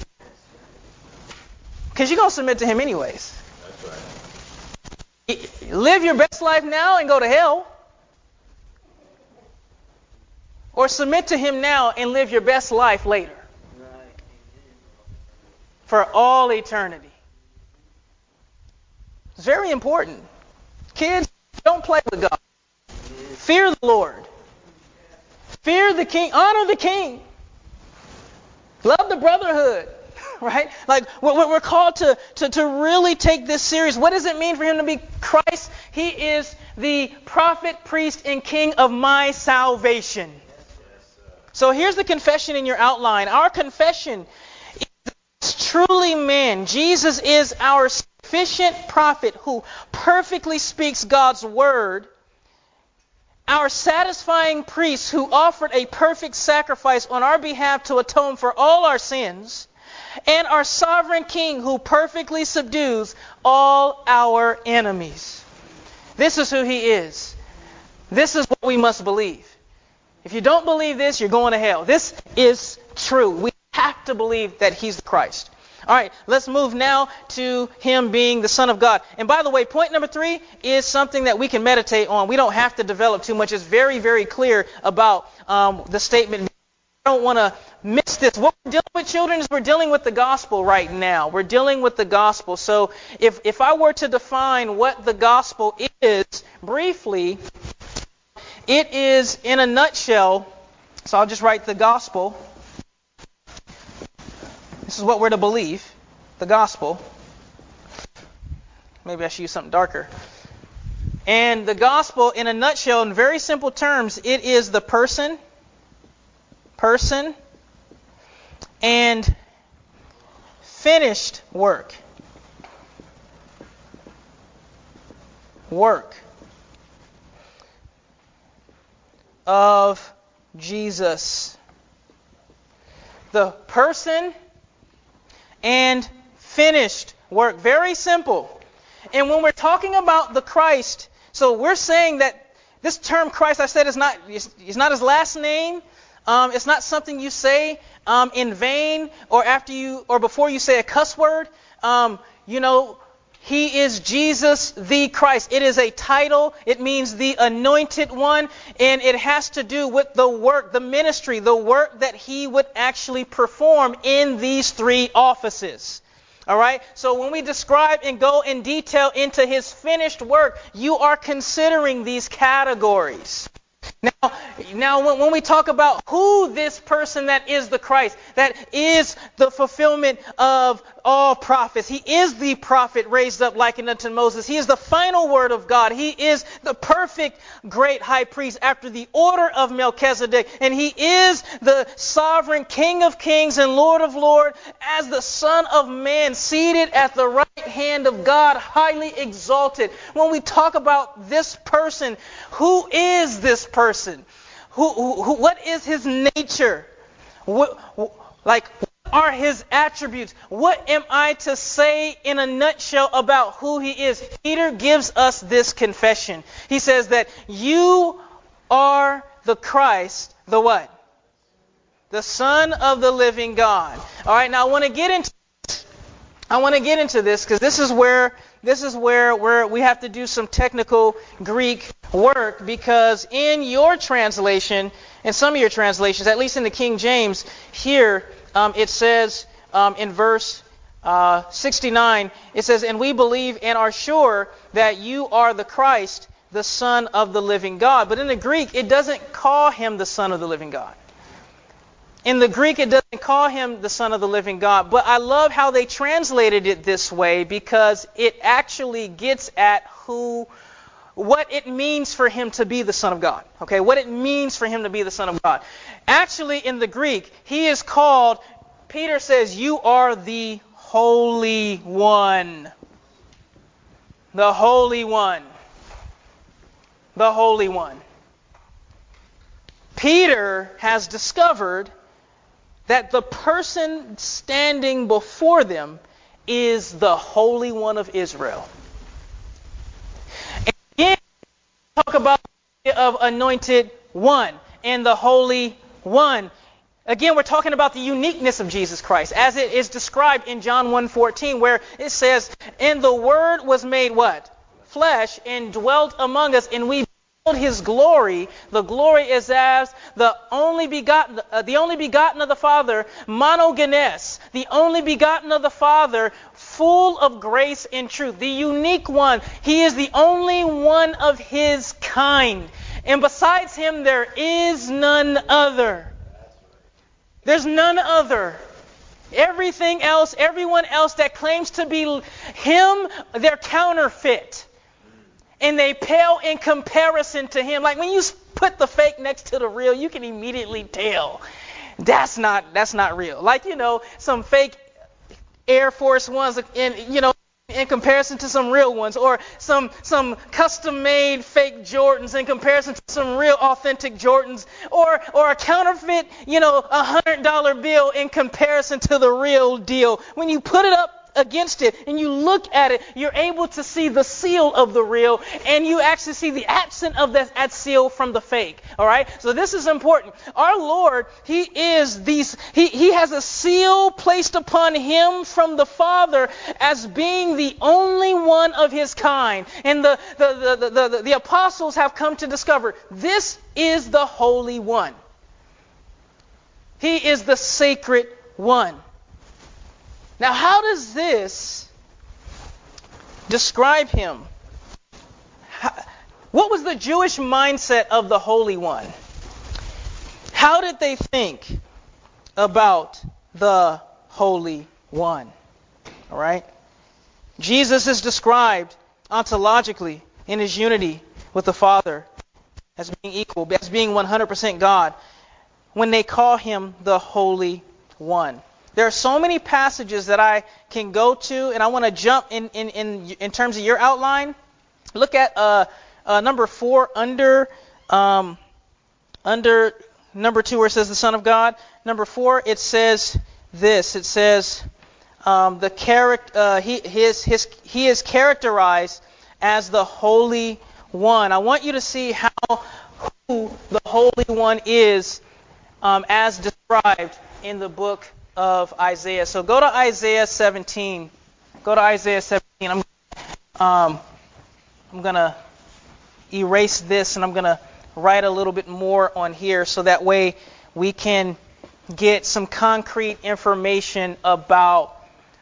Because you're going to submit to him anyways. That's right. Live your best life now and go to hell. Or submit to him now and live your best life later. For all eternity. It's very important. Kids, don't play with God. Fear the Lord. Fear the King. Honor the King. Love the brotherhood. Right? Like, we're called to really take this serious. What does it mean for him to be Christ? He is the prophet, priest, and king of my salvation. So here's the confession in your outline. Our confession is truly man. Jesus is our sufficient prophet who perfectly speaks God's word. Our satisfying priest who offered a perfect sacrifice on our behalf to atone for all our sins. And our sovereign King who perfectly subdues all our enemies. This is who he is. This is what we must believe. If you don't believe this, you're going to hell. This is true. We have to believe that he's the Christ. All right, let's move now to him being the Son of God. And by the way, point number 3 is something that we can meditate on. We don't have to develop too much. It's very, very clear about the statement. I don't want to miss this. What we're dealing with, children, is we're dealing with the gospel right now. We're dealing with the gospel. So if I were to define what the gospel is briefly, it is in a nutshell. So I'll just write the gospel. This is what we're to believe. The gospel. Maybe I should use something darker. And the gospel, in a nutshell, in very simple terms, it is the person, and finished work of Jesus. The person and finished work. Very simple. And when we're talking about the Christ, so we're saying that this term Christ, I said, is not his last name. It's not something you say in vain or after you or before you say a cuss word. He is Jesus the Christ. It is a title. It means the anointed one. And it has to do with the work, the ministry, the work that he would actually perform in these three offices. All right. So when we describe and go in detail into his finished work, you are considering these categories. Now, when we talk about who this person that is the Christ, that is the fulfillment of all prophets. He is the prophet raised up likened unto Moses. He is the final word of God. He is the perfect great high priest after the order of Melchizedek. And he is the sovereign King of kings and Lord of lords as the Son of Man seated at the right hand of God, highly exalted. When we talk about this person, who is this person? What is his nature? What are his attributes? What am I to say in a nutshell about who he is? Peter gives us this confession. He says that you are the Christ, the what? The Son of the living God. All right, now I want to get into this because this is where we have to do some technical Greek work, because in your translation, in some of your translations, at least in the King James, here it says in verse 69, it says, "And we believe and are sure that you are the Christ, the Son of the living God." But in the Greek, it doesn't call him the Son of the living God. In the Greek, it doesn't call him the Son of the living God. But I love how they translated it this way, because it actually gets at what it means for him to be the Son of God. Okay, what it means for him to be the Son of God. Actually, in the Greek, he is called, Peter says, you are the Holy One. The Holy One. The Holy One. Peter has discovered that the person standing before them is the Holy One of Israel. And again, talk about the idea of anointed one and the Holy One. Again, we're talking about the uniqueness of Jesus Christ, as it is described in John 1:14, where it says, "And the Word was made" what? "Flesh, and dwelt among us, and we his glory." The glory is as the only begotten of the Father, monogenes, the only begotten of the Father, full of grace and truth. The unique one. He is the only one of his kind. And besides him, there is none other. There's none other. Everything else, everyone else that claims to be him, they're counterfeit. And they pale in comparison to him. Like when you put the fake next to the real, you can immediately tell that's not real. Like, some fake Air Force Ones in comparison to some real ones, or some custom-made fake Jordans in comparison to some real authentic Jordans, or a counterfeit, $100 bill in comparison to the real deal. When you put it up against it and you look at it, you're able to see the seal of the real, and you actually see the absence of that seal from the fake. All right, so this is important. Our Lord, he has a seal placed upon him from the Father as being the only one of his kind, and the apostles have come to discover this is the Holy One. He is the sacred one. Now, how does this describe him? What was the Jewish mindset of the Holy One? How did they think about the Holy One? All right? Jesus is described ontologically in his unity with the Father as being equal, as being 100% God, when they call him the Holy One. There are so many passages that I can go to, and I want to jump in terms of your outline. Look at number 4 under number 2, where it says the Son of God. Number 4, it says this. It says he is characterized as the Holy One. I want you to see who the Holy One is as described in the book of Isaiah. So go to Isaiah 17. Go to Isaiah 17. I'm I'm going to erase this and I'm going to write a little bit more on here so that way we can get some concrete information about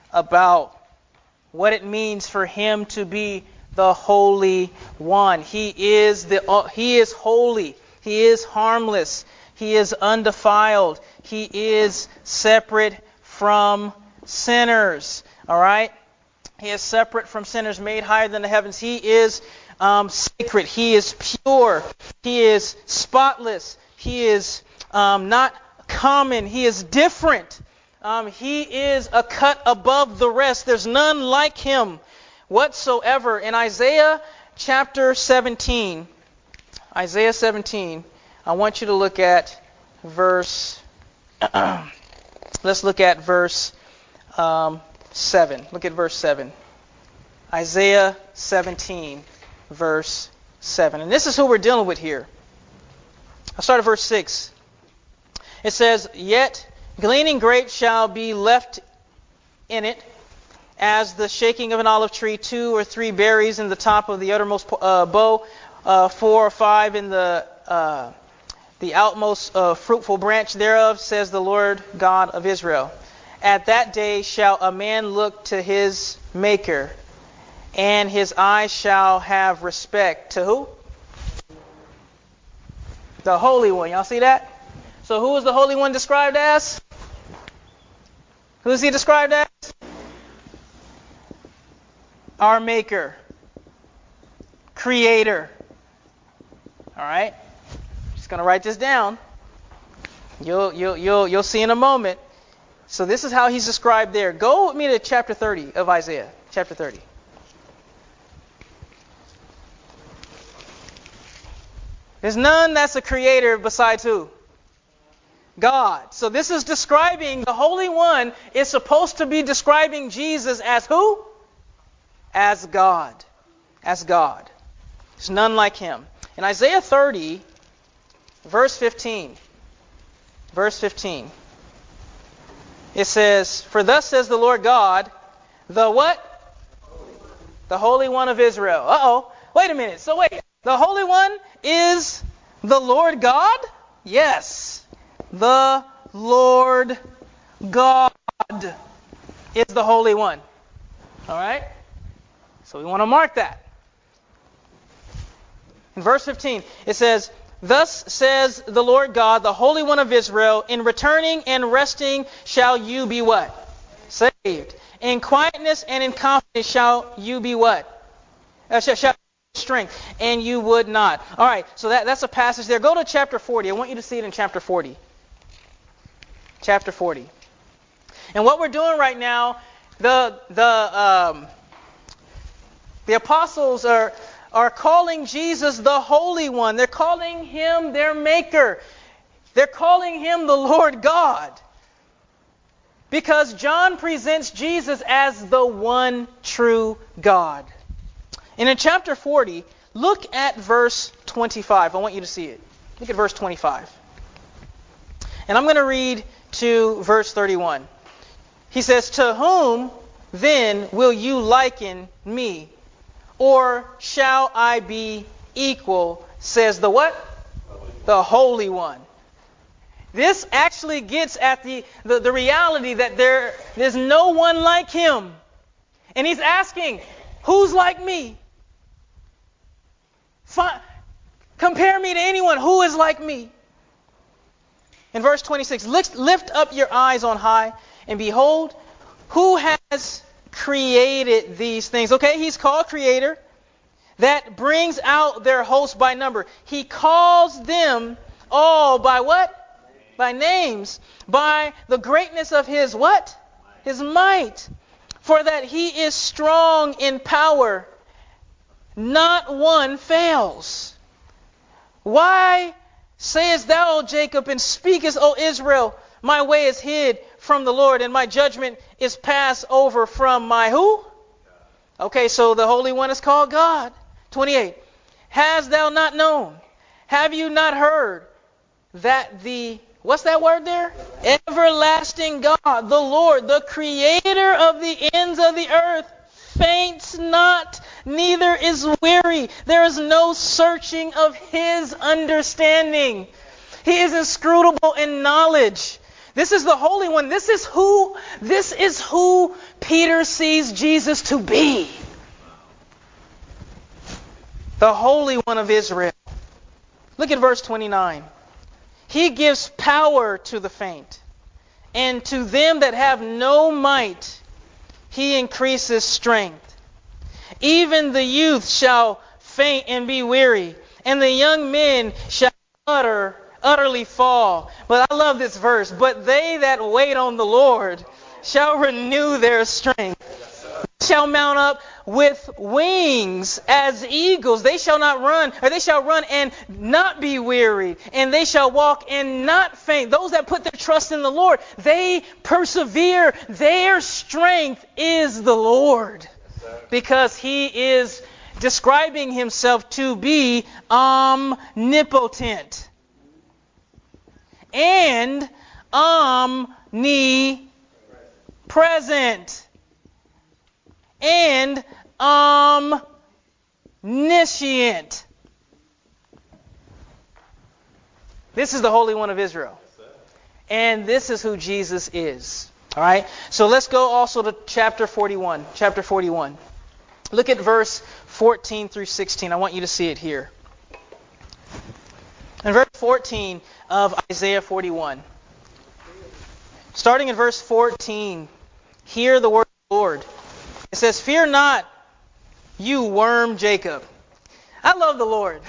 what it means for him to be the Holy One. He is holy. He is harmless. He is undefiled. He is separate from sinners. All right? He is separate from sinners, made higher than the heavens. He is sacred. He is pure. He is spotless. He is not common. He is different. He is a cut above the rest. There's none like him whatsoever. In Isaiah chapter 17, I want you to look at verse, let's look at verse 7. Look at verse 7. Isaiah 17, verse 7. And this is who we're dealing with here. I'll start at verse 6. It says, "Yet gleaning grapes shall be left in it, as the shaking of an olive tree, 2 or 3 berries in the top of the uttermost bough, 4 or 5 in the outmost fruitful branch thereof, says the Lord God of Israel. At that day shall a man look to his Maker, and his eyes shall have respect." To who? The Holy One. Y'all see that? So who is the Holy One described as? Who is he described as? Our Maker. Creator. All right? Just going to write this down. You'll see in a moment. So this is how he's described there. Go with me to chapter 30 of Isaiah. Chapter 30. There's none that's a creator besides who? God. So this is describing the Holy One is supposed to be describing Jesus as who? As God. As God. There's none like him. In Isaiah 30, verse 15. Verse 15. It says, "For thus says the Lord God, the what? The Holy One of Israel." Uh-oh. Wait a minute. So wait. The Holy One is the Lord God? Yes. The Lord God is the Holy One. All right? So we want to mark that. In verse 15, it says, "Thus says the Lord God, the Holy One of Israel, in returning and resting shall you be what? Saved. In quietness and in confidence shall you be what? Shall strength, and you would not." All right, so that's a passage there. Go to chapter 40. I want you to see it in chapter 40. Chapter 40. And what we're doing right now, the apostles are calling Jesus the Holy One. They're calling him their Maker. They're calling him the Lord God. Because John presents Jesus as the one true God. And in chapter 40, look at verse 25. I want you to see it. Look at verse 25. And I'm going to read to verse 31. He says, "To whom then will you liken me? Or shall I be equal, says the what? The Holy One." This actually gets at the reality that there's no one like him. And he's asking, who's like me? Compare me to anyone who is like me. In verse 26, "Lift up your eyes on high, and behold, who has created these things?" Okay, he's called Creator. That brings out their host by number. He calls them all by what? By names. By the greatness of his what? His might. "For that he is strong in power, not one fails. Why sayest thou, O Jacob, and speakest, O Israel, my way is hid from the Lord, and my judgment is passed over from my" who? Okay, so the Holy One is called God. 28. "Hast thou not known? Have you not heard that what's that word there? Everlasting God, the Lord, the creator of the ends of the earth, faints not, neither is weary. There is no searching of his understanding. He is inscrutable in knowledge. This is the Holy One. This is who Peter sees Jesus to be. The Holy One of Israel. Look at verse 29. He gives power to the faint, and to them that have no might, he increases strength. Even the youth shall faint and be weary, and the young men shall utterly fall. But I love this verse. But they that wait on the Lord shall renew their strength. Shall mount up with wings as eagles. They shall run and not be weary, and they shall walk and not faint. Those that put their trust in the Lord, they persevere. Their strength is the Lord, because he is describing himself to be omnipotent and omnipresent and omniscient. This is the Holy One of Israel. And this is who Jesus is. All right? So let's go also to chapter 41. Chapter 41. Look at verse 14 through 16. I want you to see it here. In verse 14 of Isaiah 41. Starting in verse 14, hear the word of the Lord. It says, "Fear not, you worm Jacob." I love the Lord.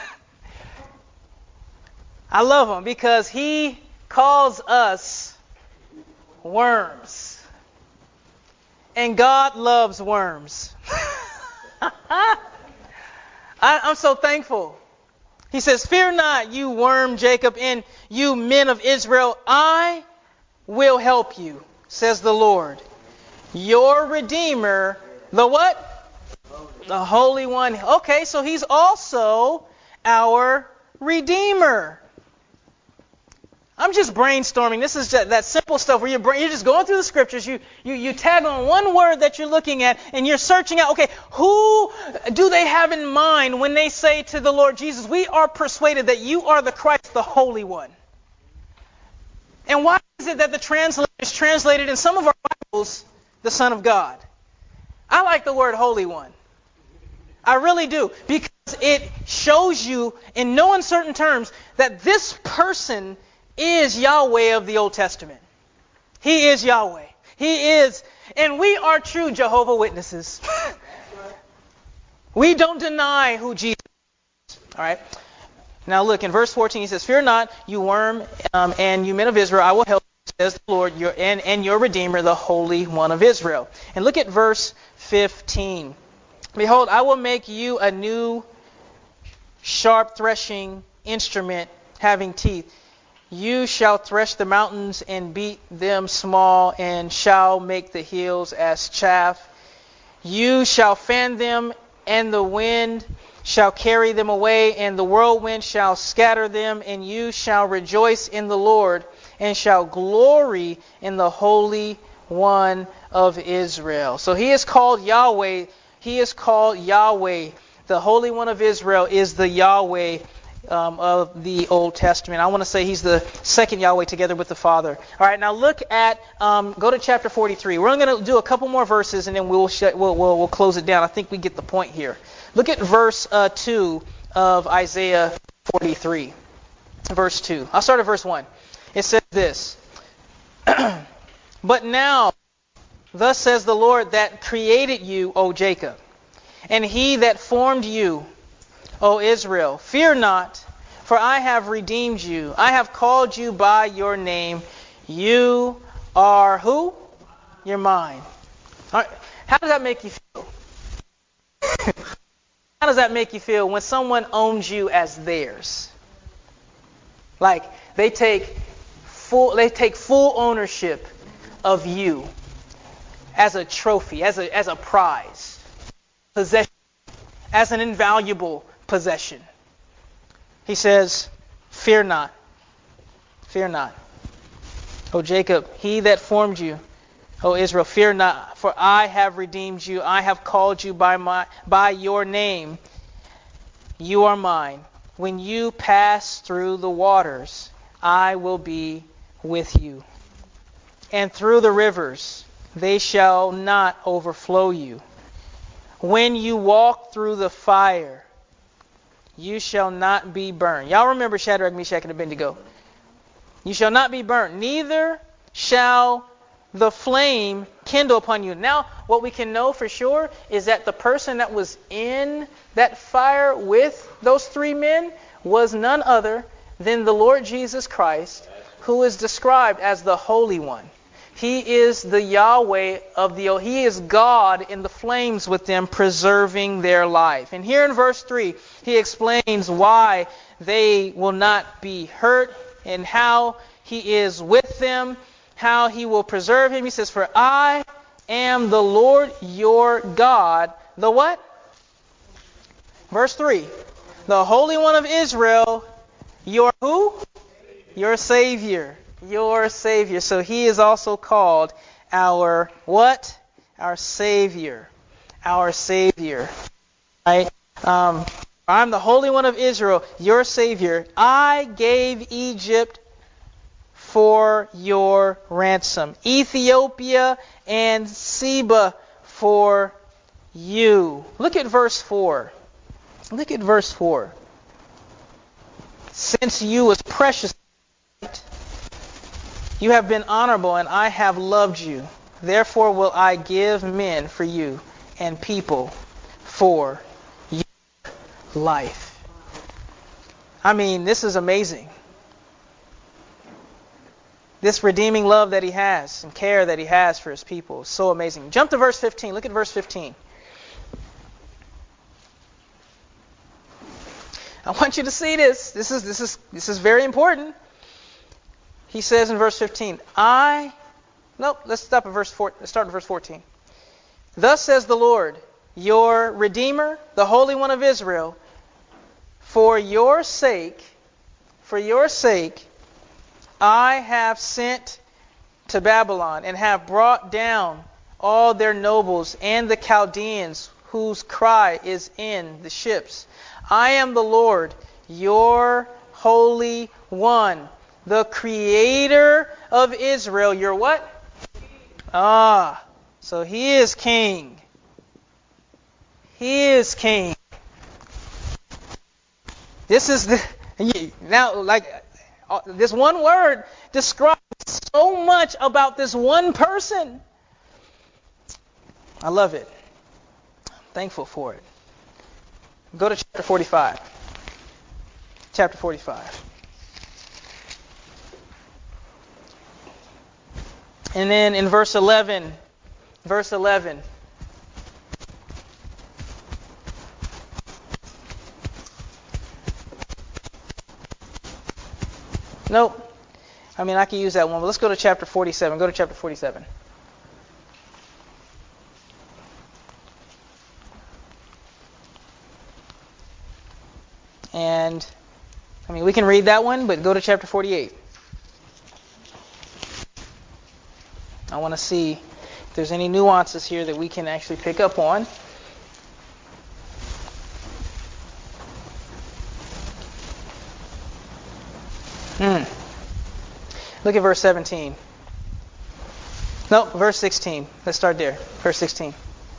I love him because he calls us worms. And God loves worms. I'm so thankful. He says, "Fear not, you worm Jacob, and you men of Israel. I will help you, says the Lord. Your Redeemer, the what? The Holy One." Okay, so he's also our Redeemer. I'm just brainstorming. This is just that simple stuff where you're just going through the scriptures. You tag on one word that you're looking at, and you're searching out, okay, who do they have in mind when they say to the Lord Jesus, "We are persuaded that you are the Christ, the Holy One"? And why is it that the translation is translated in some of our Bibles, the Son of God? I like the word Holy One. I really do. Because it shows you in no uncertain terms that this person is Yahweh of the Old Testament. He is Yahweh. He is. And we are true Jehovah's Witnesses. We don't deny who Jesus is. All right. Now look, in verse 14 he says, "Fear not, you worm, and you men of Israel, I will help you, says the Lord, and your Redeemer, the Holy One of Israel." And look at verse 15. "Behold, I will make you a new sharp threshing instrument having teeth. You shall thresh the mountains and beat them small, and shall make the hills as chaff. You shall fan them, and the wind shall carry them away, and the whirlwind shall scatter them, and you shall rejoice in the Lord, and shall glory in the Holy One of Israel." So he is called Yahweh. He is called Yahweh. The Holy One of Israel is the Yahweh of the Old Testament. I want to say he's the second Yahweh together with the Father. All right, now look at, go to chapter 43. We're only going to do a couple more verses, and then we'll close it down. I think we get the point here. Look at verse 2 of Isaiah 43. Verse 2. I'll start at verse 1. It says this. "But now, thus says the Lord that created you, O Jacob, and he that formed you, O Israel, fear not, for I have redeemed you. I have called you by your name. You are" who? "You're mine." All right. How does that make you feel? How does that make you feel when someone owns you as theirs? Like they take full ownership of you as a trophy, as a prize, possession, as an invaluable possession. He says, "Fear not. Fear not. O Jacob, he that formed you, O Israel, fear not, for I have redeemed you. I have called you by your name. You are mine. When you pass through the waters, I will be with you. And through the rivers, they shall not overflow you. When you walk through the fire, you shall not be burned. Y'all remember Shadrach, Meshach, and Abednego. You shall not be burnt, neither shall the flame kindle upon you. Now, what we can know for sure is that the person that was in that fire with those three men was none other than the Lord Jesus Christ, who is described as the Holy One. He is the Yahweh He is God in the flames with them, preserving their life. And here in verse 3, he explains why they will not be hurt and how he is with them, how he will preserve him. He says, for I am the Lord your God. The what? Verse 3. The Holy One of Israel, your who? Your Savior. Your Savior. So he is also called our what? Our Savior. Our Savior. Right? I'm the Holy One of Israel, your Savior. I gave Egypt for your ransom, Ethiopia and Seba for you. Look at verse 4. Look at verse 4. Since you was precious, you have been honorable, and I have loved you. Therefore will I give men for you, and people for your life. I mean, this is amazing. This redeeming love that he has and care that he has for his people is so amazing. Jump to verse 15. Look at verse 15. I want you to see this. This is very important. He says in verse 15, let's stop at verse 4. Let's start at verse 14. Thus says the Lord, your Redeemer, the Holy One of Israel, for your sake, I have sent to Babylon and have brought down all their nobles and the Chaldeans whose cry is in the ships. I am the Lord, your Holy One, the Creator of Israel. Your what? So he is King. He is King. This is this one word describes so much about this one person. I love it. I'm thankful for it. Go to chapter 45. Chapter 45. And then in verse 11. Nope. I mean, I can use that one, but let's go to chapter 47. Go to chapter 47. And, I mean, we can read that one, but go to chapter 48. I want to see if there's any nuances here that we can actually pick up on. Look at verse 17. No, verse 16. Let's start there. Verse 16.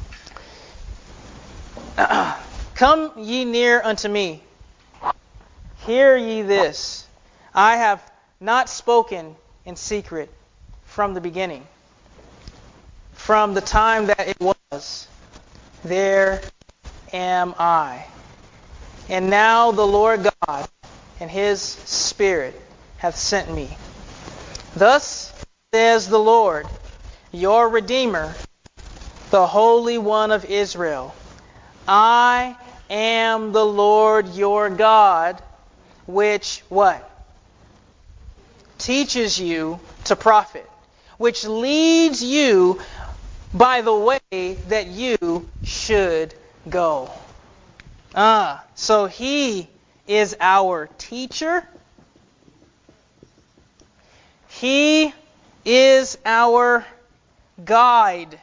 Come ye near unto me. Hear ye this. I have not spoken in secret from the beginning. From the time that it was, there am I. And now the Lord God and his Spirit hath sent me. Thus says the Lord, your Redeemer, the Holy One of Israel. I am the Lord your God, which what? Teaches you to profit, which leads you by the way that you should go. So he is our teacher. He is our guide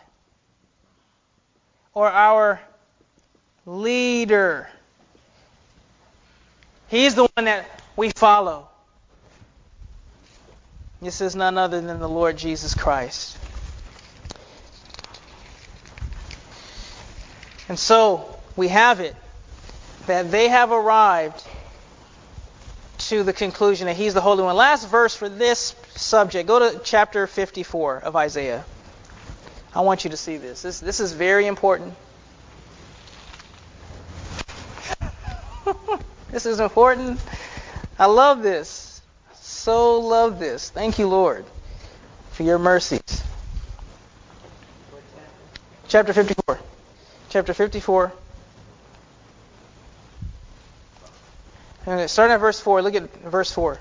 or our leader. He's the one that we follow. This is none other than the Lord Jesus Christ. And so we have it that they have arrived to the conclusion that He's the Holy One. Last verse for this subject. Go to chapter 54 of Isaiah. I want you to see this. This is very important. This is important. I love this. So love this. Thank you, Lord, for your mercies. Chapter 54. Chapter 54. And starting at verse 4, look at verse 4.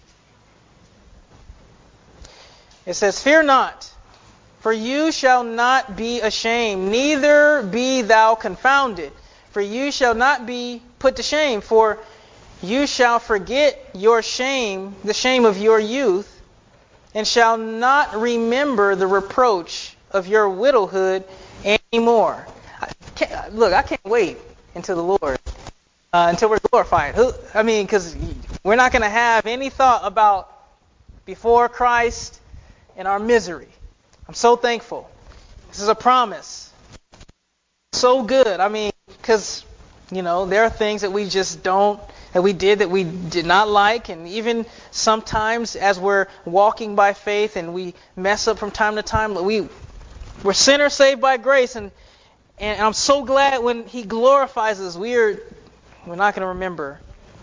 It says, "Fear not, for you shall not be ashamed, neither be thou confounded. For you shall not be put to shame, for you shall forget your shame, the shame of your youth, and shall not remember the reproach of your widowhood anymore." I can't wait until the Lord, until we're glorified. Because we're not going to have any thought about before Christ and our misery. I'm so thankful. This is a promise. So good. Because, there are things that we just don't, that we did not like. And even sometimes as we're walking by faith and we mess up from time to time, we're sinners saved by grace. And I'm so glad when He glorifies us, we're not going to remember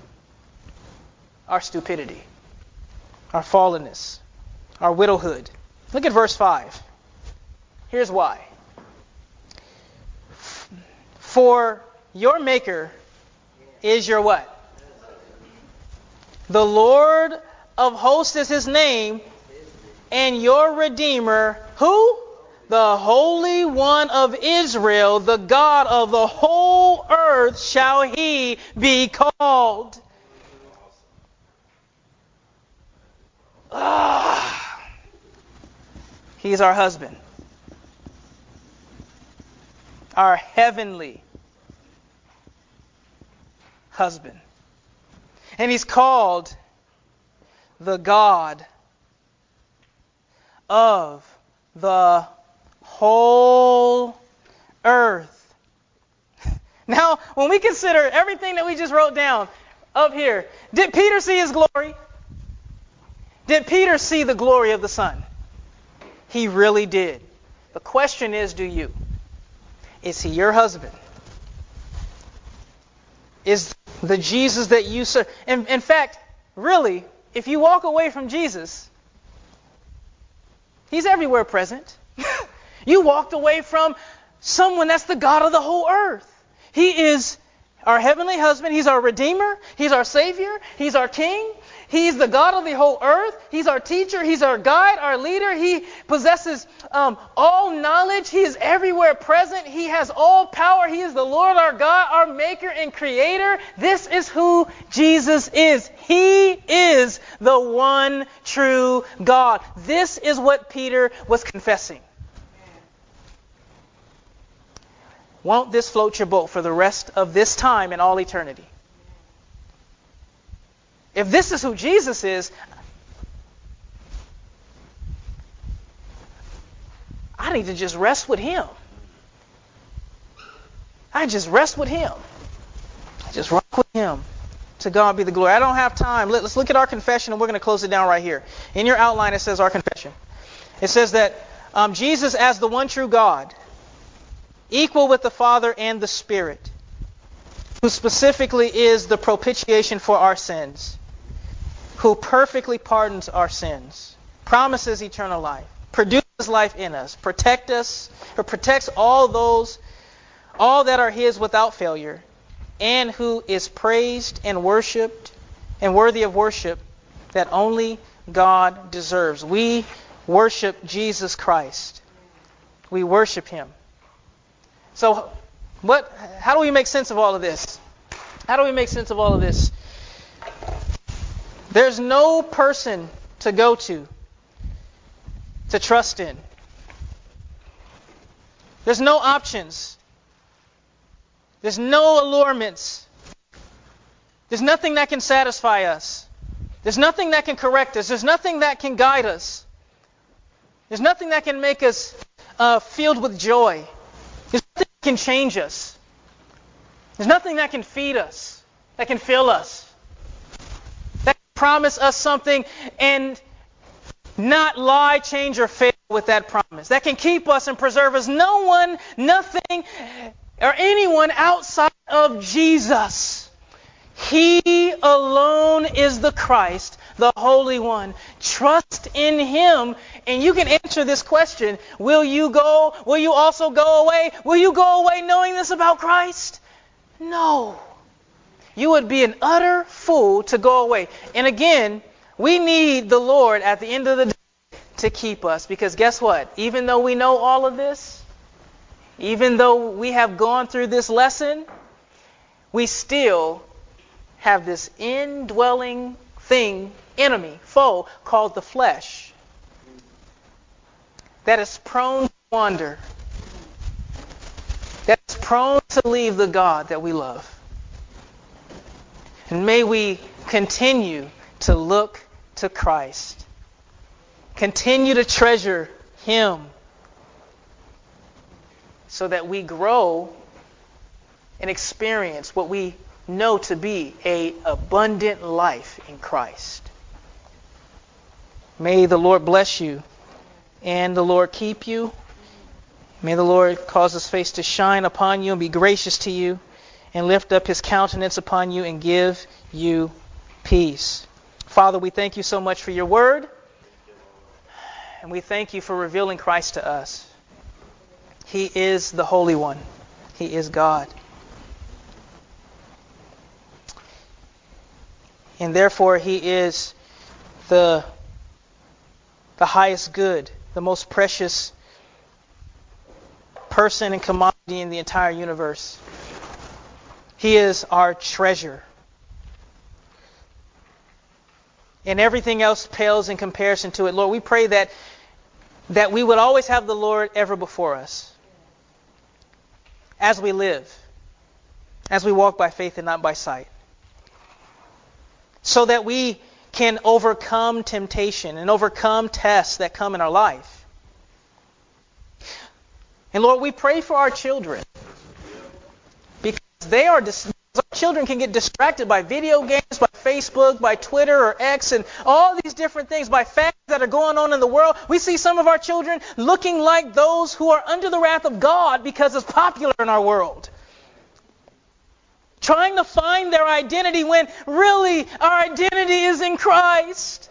our stupidity, our fallenness, our widowhood. Look at verse 5. Here's why. For your Maker is your what? The Lord of hosts is His name, and your Redeemer, who? The Holy One of Israel, the God of the whole earth shall He be called. He's our husband. Our heavenly husband. And He's called the God of the whole earth. Now, when we consider everything that we just wrote down up here, did Peter see His glory? Did Peter see the glory of the Son? He really did. The question is, do you? Is He your husband? Is the Jesus that you serve? In fact, really, if you walk away from Jesus, He's everywhere present. You walked away from someone that's the God of the whole earth. He is our heavenly husband. He's our Redeemer. He's our Savior. He's our King. He's the God of the whole earth. He's our teacher. He's our guide, our leader. He possesses all knowledge. He is everywhere present. He has all power. He is the Lord our God, our Maker and Creator. This is who Jesus is. He is the one true God. This is what Peter was confessing. Won't this float your boat for the rest of this time and all eternity? If this is who Jesus is, I need to just rest with Him. I just rest with Him. I just rock with Him. To God be the glory. I don't have time. Let's look at our confession, and we're going to close it down right here. In your outline, it says our confession. It says that Jesus as the one true God, equal with the Father and the Spirit, who specifically is the propitiation for our sins, who perfectly pardons our sins, promises eternal life, produces life in us, protects all that are His without failure, and who is praised and worshipped and worthy of worship that only God deserves. We worship Jesus Christ. We worship Him. So, how do we make sense of all of this? How do we make sense of all of this? There's no person to go to trust in There's no options. There's no allurements. There's nothing that can satisfy us. There's nothing that can correct us. There's nothing that can guide us. There's nothing that can make us filled with joy. There's nothing that can change us. There's nothing that can feed us, that can fill us, that can promise us something and not lie, change, or fail with that promise. That can keep us and preserve us. No one, nothing, or anyone outside of Jesus. He alone is the Christ, the Holy One. Trust in Him, and you can answer this question. Will you go? Will you also go away? Will you go away knowing this about Christ? No. You would be an utter fool to go away. And again, we need the Lord at the end of the day to keep us. Because guess what? Even though we know all of this, even though we have gone through this lesson, we still have this indwelling thing, enemy, foe, called the flesh, that is prone to wander, that is prone to leave the God that we love. And may we continue to look to Christ, continue to treasure Him, so that we grow and experience what we know to be an abundant life in Christ. May the Lord bless you and the Lord keep you. May the Lord cause His face to shine upon you and be gracious to you and lift up His countenance upon you and give you peace. Father, we thank you so much for your word, and we thank you for revealing Christ to us. He is the Holy One. He is God. And therefore, He is the highest good, the most precious person and commodity in the entire universe. He is our treasure. And everything else pales in comparison to it. Lord, we pray that we would always have the Lord ever before us as we live, as we walk by faith and not by sight, so that we can overcome temptation and overcome tests that come in our life. And Lord, we pray for our children, because our children can get distracted by video games, by Facebook, by Twitter or X, and all these different things, by fads that are going on in the world. We see some of our children looking like those who are under the wrath of God because it's popular in our world, trying to find their identity when really our identity is in Christ.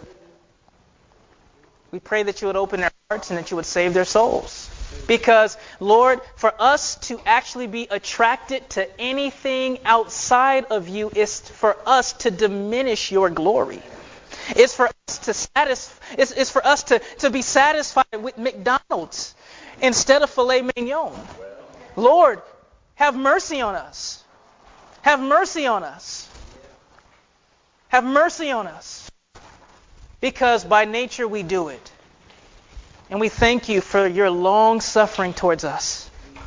We pray that you would open their hearts and that you would save their souls. Because, Lord, for us to actually be attracted to anything outside of you is for us to diminish your glory. It's for us it's for us to be satisfied with McDonald's instead of filet mignon. Lord, have mercy on us. Have mercy on us. Have mercy on us. Because by nature we do it. And we thank you for your long suffering towards us.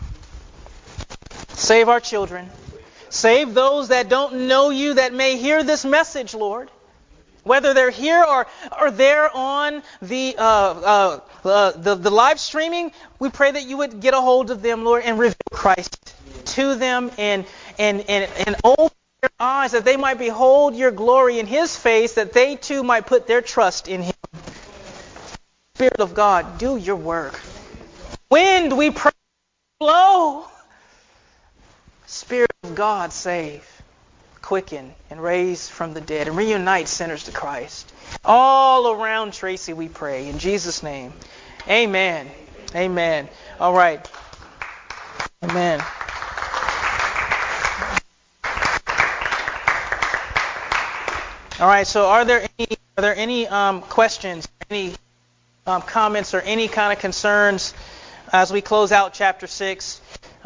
Save our children. Save those that don't know you that may hear this message, Lord. Whether they're here or they're on the live streaming, we pray that you would get a hold of them, Lord, and reveal Christ to them and open their eyes that they might behold your glory in His face, that they too might put their trust in Him. Spirit of God, do your work. Wind, we pray, blow. Spirit of God, save, quicken, and raise from the dead, and reunite sinners to Christ. All around Tracy, we pray. In Jesus' name, amen. Amen. All right. Amen. All right, so are there any questions, any comments, or any kind of concerns as we close out chapter 6?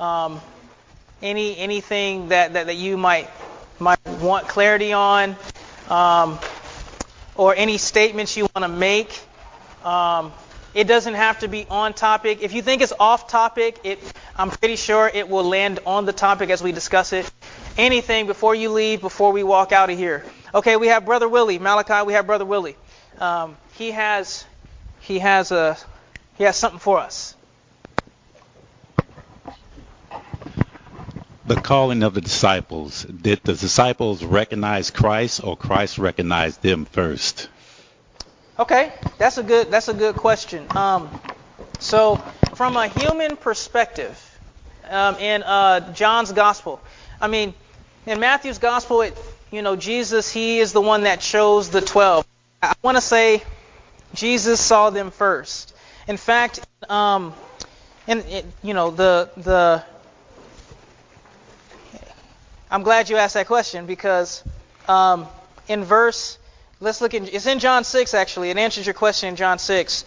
Anything that you might want clarity on, or any statements you want to make? It doesn't have to be on topic. If you think it's off topic, I'm pretty sure it will land on the topic as we discuss it. Anything before you leave, before we walk out of here. Okay, we have Brother Willie. Malachi, we have Brother Willie. He has something for us. The calling of the disciples. Did the disciples recognize Christ, or Christ recognized them first? Okay, that's a good question. So from a human perspective, in John's gospel, in Matthew's gospel, Jesus, he is the one that chose the 12. I want to say Jesus saw them first. In fact, I'm glad you asked that question because in verse. Let's look at, it's in John 6 actually. It answers your question in John 6.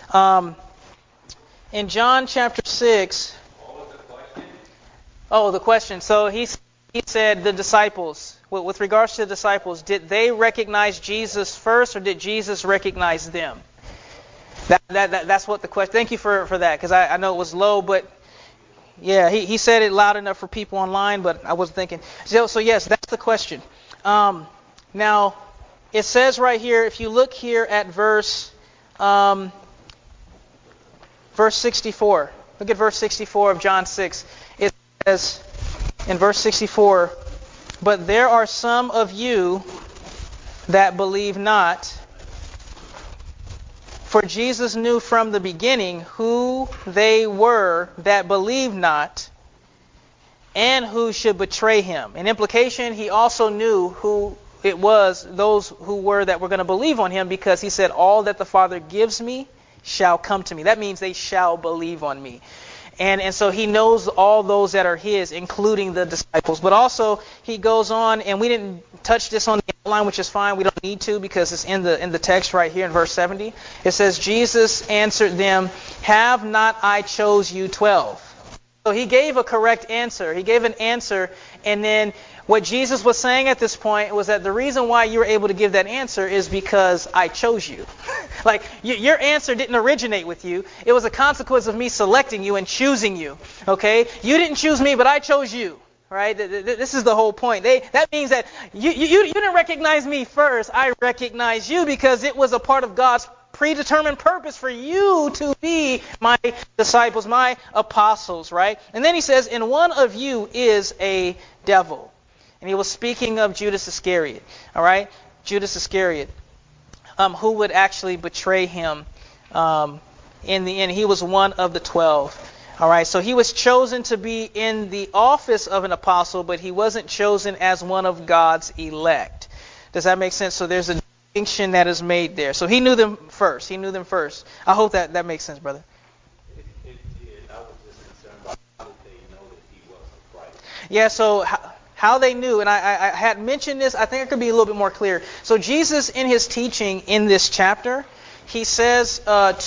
In John chapter 6. What was the question? Oh, the question. So he said the disciples, with regards to the disciples, did they recognize Jesus first or did Jesus recognize them? That's what the question. Thank you for that because I know it was low, but yeah, he said it loud enough for people online, but I wasn't thinking. So yes, that's the question. Now, it says right here, if you look here at verse 64. Look at verse 64 of John 6. It says in verse 64, "But there are some of you that believe not, for Jesus knew from the beginning who they were that believed not, and who should betray him." An implication, he also knew who it was, those who were that were going to believe on him, because he said, "All that the Father gives me shall come to me." That means they shall believe on me. And so he knows all those that are his, including the disciples. But also he goes on, and we didn't touch this on the outline, which is fine. We don't need to because it's in the text right here in verse 70. It says, "Jesus answered them, 'Have not I chose you 12?'" So he gave a correct answer. He gave an answer, and then what Jesus was saying at this point was that the reason why you were able to give that answer is because I chose you. Like, your answer didn't originate with you. It was a consequence of me selecting you and choosing you. Okay? You didn't choose me, but I chose you. Right? This is the whole point. That means that you didn't recognize me first. I recognized you because it was a part of God's predetermined purpose for you to be my disciples, my apostles, right? And then he says, "And one of you is a devil." And he was speaking of Judas Iscariot, all right? Judas Iscariot, who would actually betray him in the end. He was one of the 12, all right? So he was chosen to be in the office of an apostle, but he wasn't chosen as one of God's elect. Does that make sense? So there's a distinction that is made there. So he knew them first. I hope that makes sense, brother. It did. I was just concerned about how did they know that he was the Christ. Yeah, so how they knew, and I had mentioned this, I think I could be a little bit more clear. So Jesus, in his teaching in this chapter, he says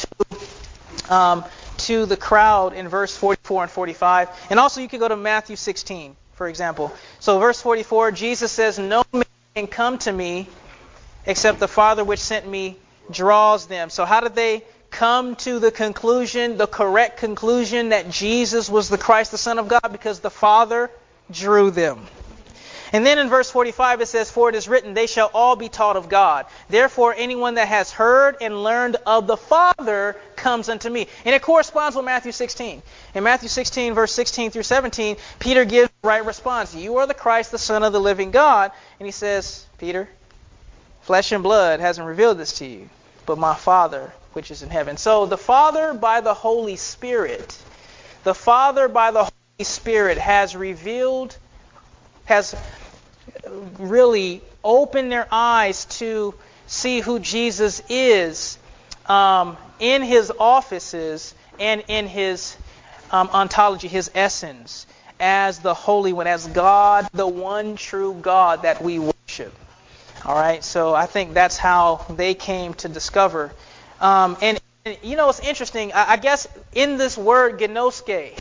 to the crowd in verse 44 and 45, and also you could go to Matthew 16, for example. So verse 44, Jesus says, "No man can come to me except the Father which sent me draws them." So how did they come to the conclusion, the correct conclusion, that Jesus was the Christ, the Son of God? Because the Father drew them. And then in verse 45 it says, "For it is written, they shall all be taught of God. Therefore anyone that has heard and learned of the Father comes unto me." And it corresponds with Matthew 16. In Matthew 16, verse 16 through 17, Peter gives the right response. "You are the Christ, the Son of the living God." And he says, "Peter, flesh and blood hasn't revealed this to you, but my Father which is in heaven." So the Father by the Holy Spirit, has really opened their eyes to see who Jesus is in his offices and in his ontology, his essence, as the Holy One, as God, the one true God that we worship. All right, so I think that's how they came to discover. And you know, it's interesting. I guess in this word gnoske,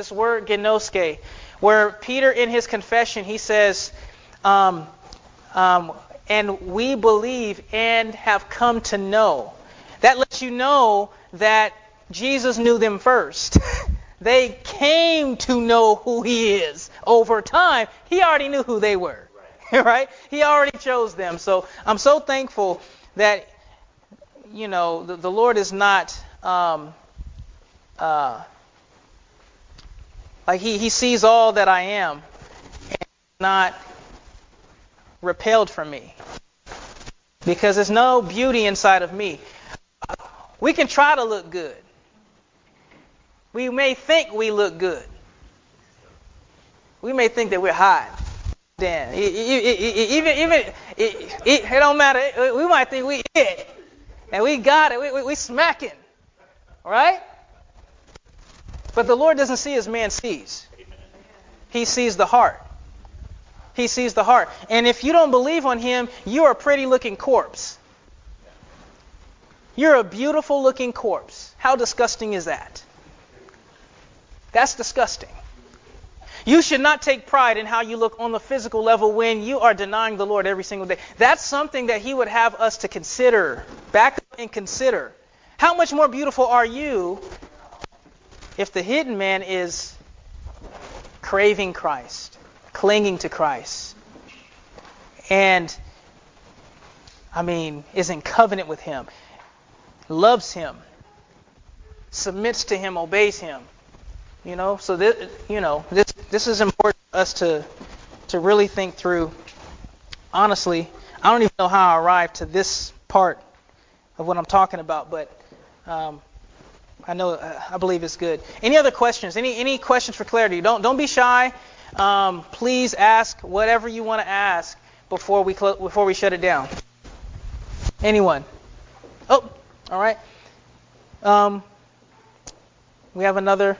where Peter in his confession, he says, "And we believe and have come to know That lets you know that Jesus knew them first. They came to know who he is. Over time, he already knew who they were. Right? He already chose them. So I'm so thankful that, the Lord is not, he sees all that I am and not repelled from me. Because there's no beauty inside of me. We can try to look good. We may think we look good. We may think that we're hot. Then it don't matter. We might think we it, and we got it. We smacking, right? But the Lord doesn't see as man sees. He sees the heart. He sees the heart. And if you don't believe on him, you're a pretty looking corpse. You're a beautiful looking corpse. How disgusting is that? That's disgusting. You should not take pride in how you look on the physical level when you are denying the Lord every single day. That's something that he would have us to consider. Back up and consider. How much more beautiful are you if the hidden man is craving Christ, clinging to Christ, and, is in covenant with him, loves him, submits to him, obeys him. So this is important for us to really think through. Honestly, I don't even know how I arrived to this part of what I'm talking about, but I believe it's good. Any other questions? Any questions for clarity? Don't be shy. Please ask whatever you want to ask before we shut it down. Anyone? Oh, all right. We have another.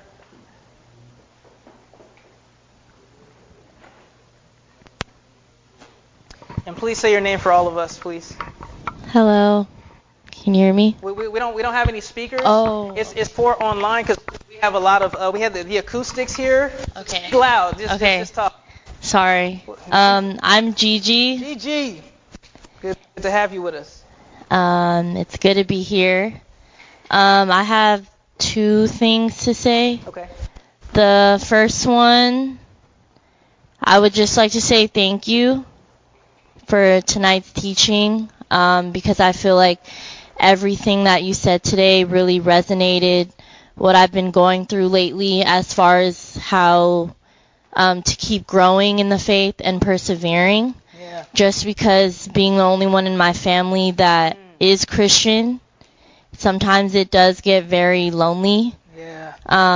And please say your name for all of us, please. Hello. Can you hear me? We don't have any speakers. Oh. It's for online because we have a lot of we have the acoustics here. Okay. It's loud. Just talk. Sorry. I'm Gigi. Gigi. Good to have you with us. It's good to be here. I have two things to say. Okay. The first one, I would just like to say thank you for tonight's teaching, because I feel like everything that you said today really resonated what I've been going through lately as far as how to keep growing in the faith and persevering. Yeah. Just because being the only one in my family that is Christian, sometimes it does get very lonely. Yeah.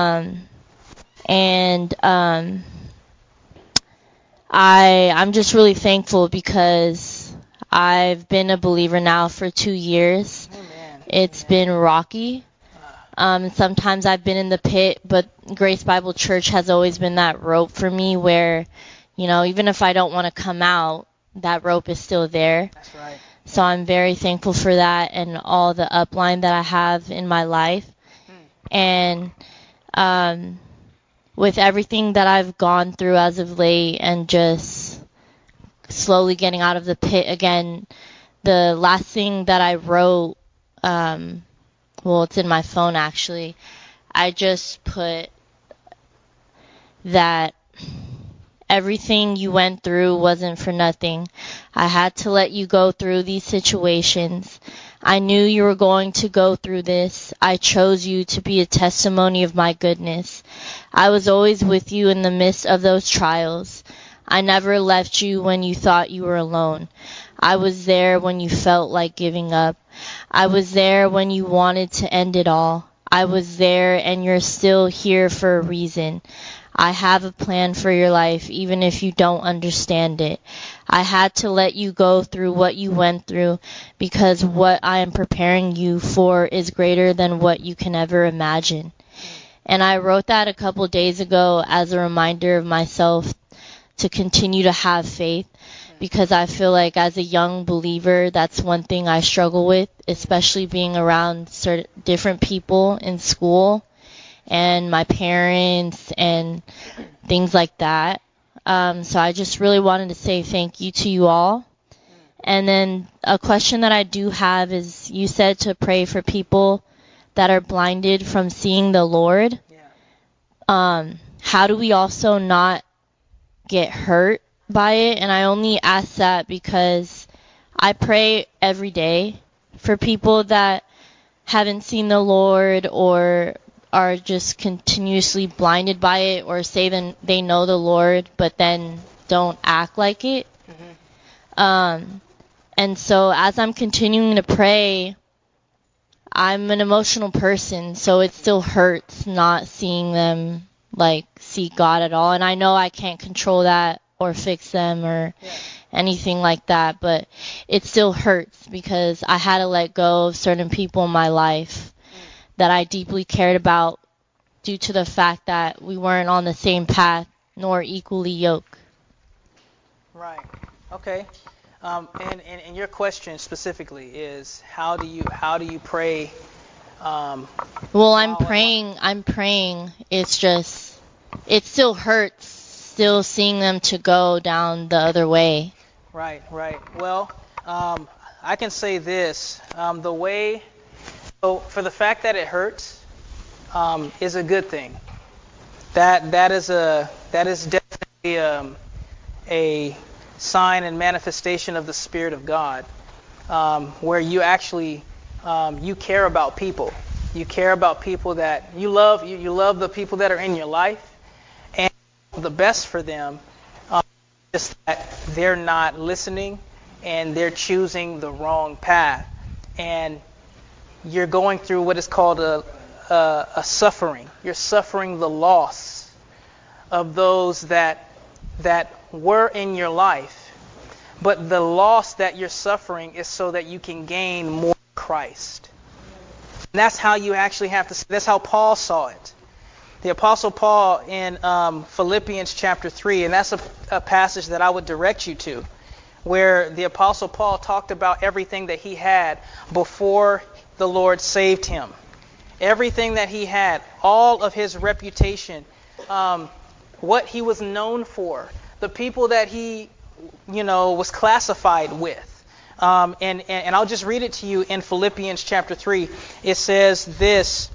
I'm just really thankful because I've been a believer now for 2 years. Amen. It's been rocky. Sometimes I've been in the pit, but Grace Bible Church has always been that rope for me where, even if I don't want to come out, that rope is still there. That's right. So I'm very thankful for that and all the upline that I have in my life. And with everything that I've gone through as of late and just slowly getting out of the pit again, the last thing that I wrote, it's in my phone actually, I just put that everything you went through wasn't for nothing. I had to let you go through these situations. I knew you were going to go through this. I chose you to be a testimony of my goodness. I was always with you in the midst of those trials. I never left you when you thought you were alone. I was there when you felt like giving up. I was there when you wanted to end it all. I was there, and you're still here for a reason. I have a plan for your life, even if you don't understand it. I had to let you go through what you went through because what I am preparing you for is greater than what you can ever imagine. And I wrote that a couple days ago as a reminder of myself to continue to have faith, because I feel like as a young believer, that's one thing I struggle with, especially being around certain different people in school and my parents and things like that. So I just really wanted to say thank you to you all. And then a question that I do have is, you said to pray for people that are blinded from seeing the Lord. How do we also not get hurt by it? And I only ask that because I pray every day for people that haven't seen the Lord or are just continuously blinded by it, or say then they know the Lord but then don't act like it. And so as I'm continuing to pray, I'm an emotional person, so it still hurts not seeing them like seek God at all. And I know I can't control that or fix them or anything like that, but it still hurts because I had to let go of certain people in my life that I deeply cared about due to the fact that we weren't on the same path nor equally yoked. Right. Okay. And your question specifically is, how do you pray? Well, I'm praying. It's just, it still hurts, still seeing them to go down the other way. Right. Well, I can say this: for the fact that it hurts, is a good thing. That is definitely a sign and manifestation of the Spirit of God, where you actually you care about people. You care about people that you love. You love the people that are in your life, and the best for them. Just that they're not listening and they're choosing the wrong path, and you're going through what is called a suffering. You're suffering the loss of those that were in your life, but the loss that you're suffering is so that you can gain more Christ. And that's how you actually have to. That's how Paul saw it. The Apostle Paul in Philippians chapter 3, and that's a passage that I would direct you to, where the Apostle Paul talked about everything that he had before the Lord saved him. Everything that he had, all of his reputation, what he was known for, the people that he, was classified with. And I'll just read it to you in Philippians chapter 3. It says this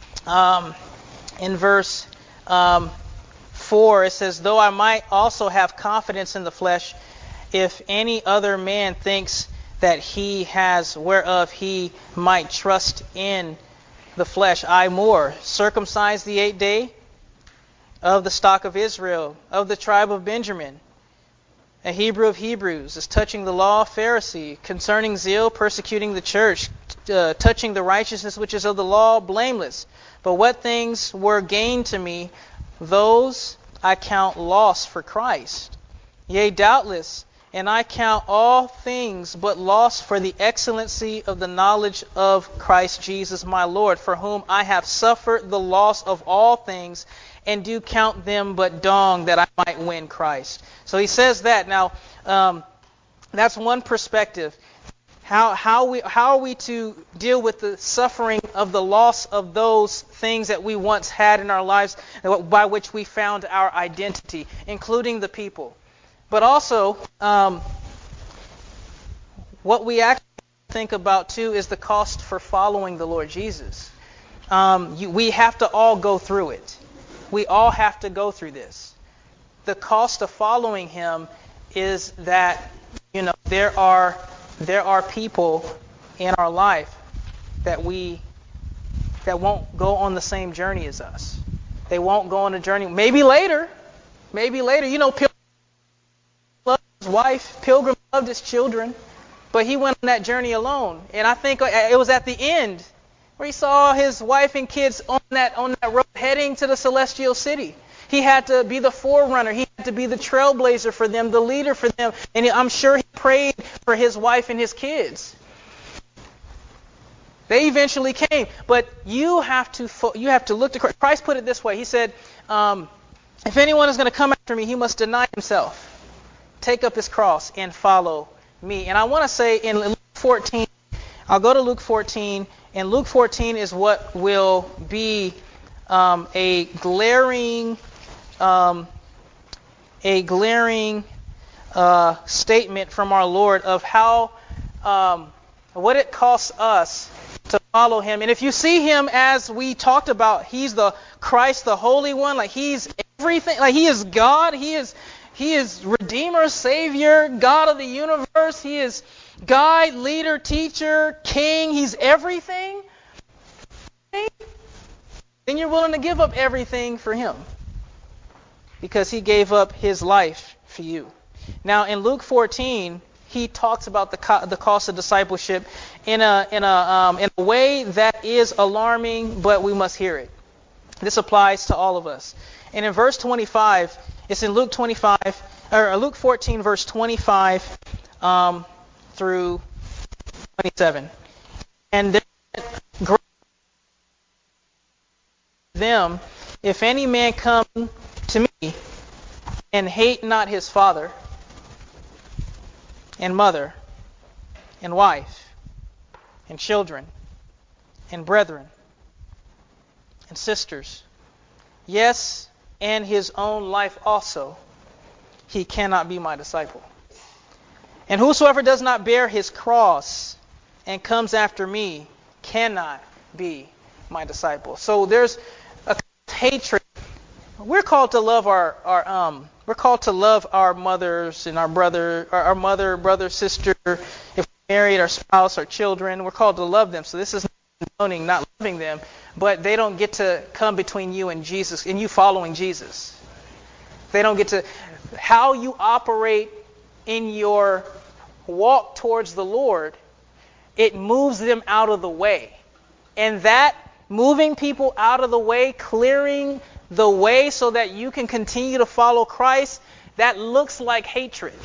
in verse 4. It says, "Though I might also have confidence in the flesh, if any other man thinks that he has whereof he might trust in the flesh, I more, circumcised the 8th day, of the stock of Israel, of the tribe of Benjamin, a Hebrew of Hebrews, as touching the law, Pharisee, concerning zeal, persecuting the church, touching the righteousness which is of the law, blameless. But what things were gained to me, those I count loss for Christ. Yea, doubtless, and I count all things but loss for the excellency of the knowledge of Christ Jesus my Lord, for whom I have suffered the loss of all things, and do count them but dung, that I might win Christ." So he says that. Now, that's one perspective. How are we to deal with the suffering of the loss of those things that we once had in our lives, by which we found our identity, including the people? But also, what we actually think about too is the cost for following the Lord Jesus. We have to all go through it. We all have to go through this. The cost of following Him is that, there are people in our life that won't go on the same journey as us. They won't go on a journey. Maybe later. Pilgrim loved his wife. Pilgrim loved his children. But he went on that journey alone. And I think it was at the end where he saw his wife and kids on that road heading to the celestial city. He had to be the forerunner. He had to be the trailblazer for them, the leader for them. And I'm sure he prayed for his wife and his kids. They eventually came. But you have to look to Christ. Christ put it this way. He said, if anyone is going to come after me, he must deny himself, take up his cross, and follow me. And I want to say in Luke 14, I'll go to Luke 14, and Luke 14 is what will be a glaring statement from our Lord of how what it costs us to follow him. And if you see him as we talked about, he's the Christ, the Holy One, like he's everything, like he is God, he is Redeemer, Savior, God of the universe, he is guide, leader, teacher, king, he's everything, then you're willing to give up everything for him because he gave up his life for you. Now in Luke 14, he talks about the cost of discipleship in a way that is alarming, but we must hear it. This applies to all of us. And in verse 25, it's in Luke 14, verse 25 through 27. And them, if any man come to me and hate not his father and mother and wife and children and brethren and sisters, yes, and his own life also, he cannot be my disciple. And whosoever does not bear his cross and comes after me cannot be my disciple. So there's a hatred. We're called to love our mothers and our brother, sister, if we're married, our spouse, our children. We're called to love them. So this is not loving them, but they don't get to come between you and Jesus and you following Jesus. They don't get to. How you operate in your walk towards the Lord, it moves them out of the way. And that moving people out of the way, clearing the way so that you can continue to follow Christ, that looks like hatred.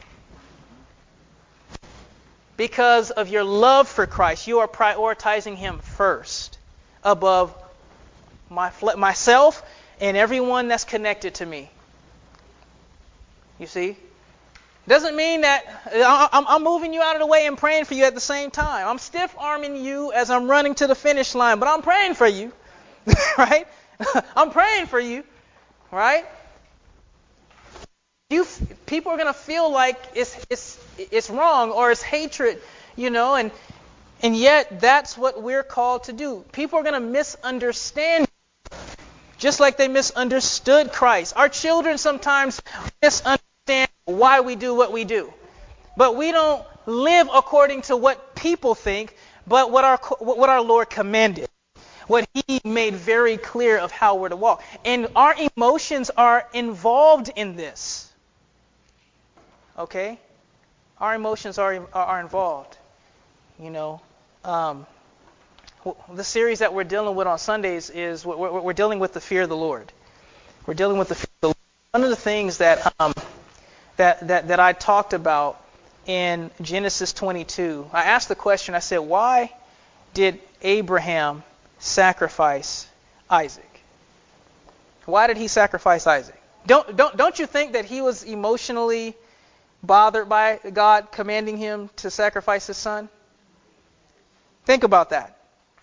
Because of your love for Christ, you are prioritizing him first above myself and everyone that's connected to me. You see? Doesn't mean that I'm moving you out of the way and praying for you at the same time. I'm stiff-arming you as I'm running to the finish line, but I'm praying for you, right? I'm praying for you, right? People are going to feel like it's wrong or it's hatred, and yet that's what we're called to do. People are going to misunderstand, just like they misunderstood Christ. Our children sometimes misunderstand why we do what we do. But we don't live according to what people think, but what our Lord commanded. What he made very clear of how we're to walk. And our emotions are involved in this. Okay? Our emotions are involved. The series that we're dealing with on Sundays is we're dealing with the fear of the Lord. We're dealing with the fear of the Lord. One of the things that I talked about in Genesis 22, I asked the question, I said, why did Abraham sacrifice Isaac? Why did he sacrifice Isaac? Don't you think that he was emotionally bothered by God commanding him to sacrifice his son? Think about that.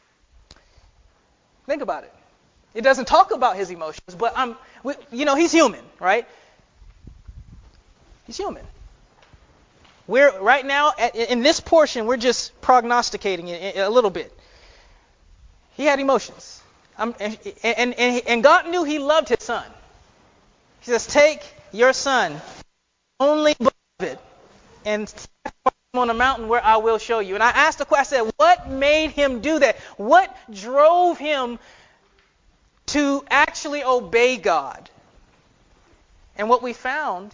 Think about it. It doesn't talk about his emotions, but he's human, right? He's human. We're right now in this portion, we're just prognosticating it a little bit. He had emotions, and God knew he loved his son. He says, "Take your son, only beloved, and sacrifice him on a mountain where I will show you." And I asked the question, I said, what made him do that? What drove him to actually obey God? And what we found,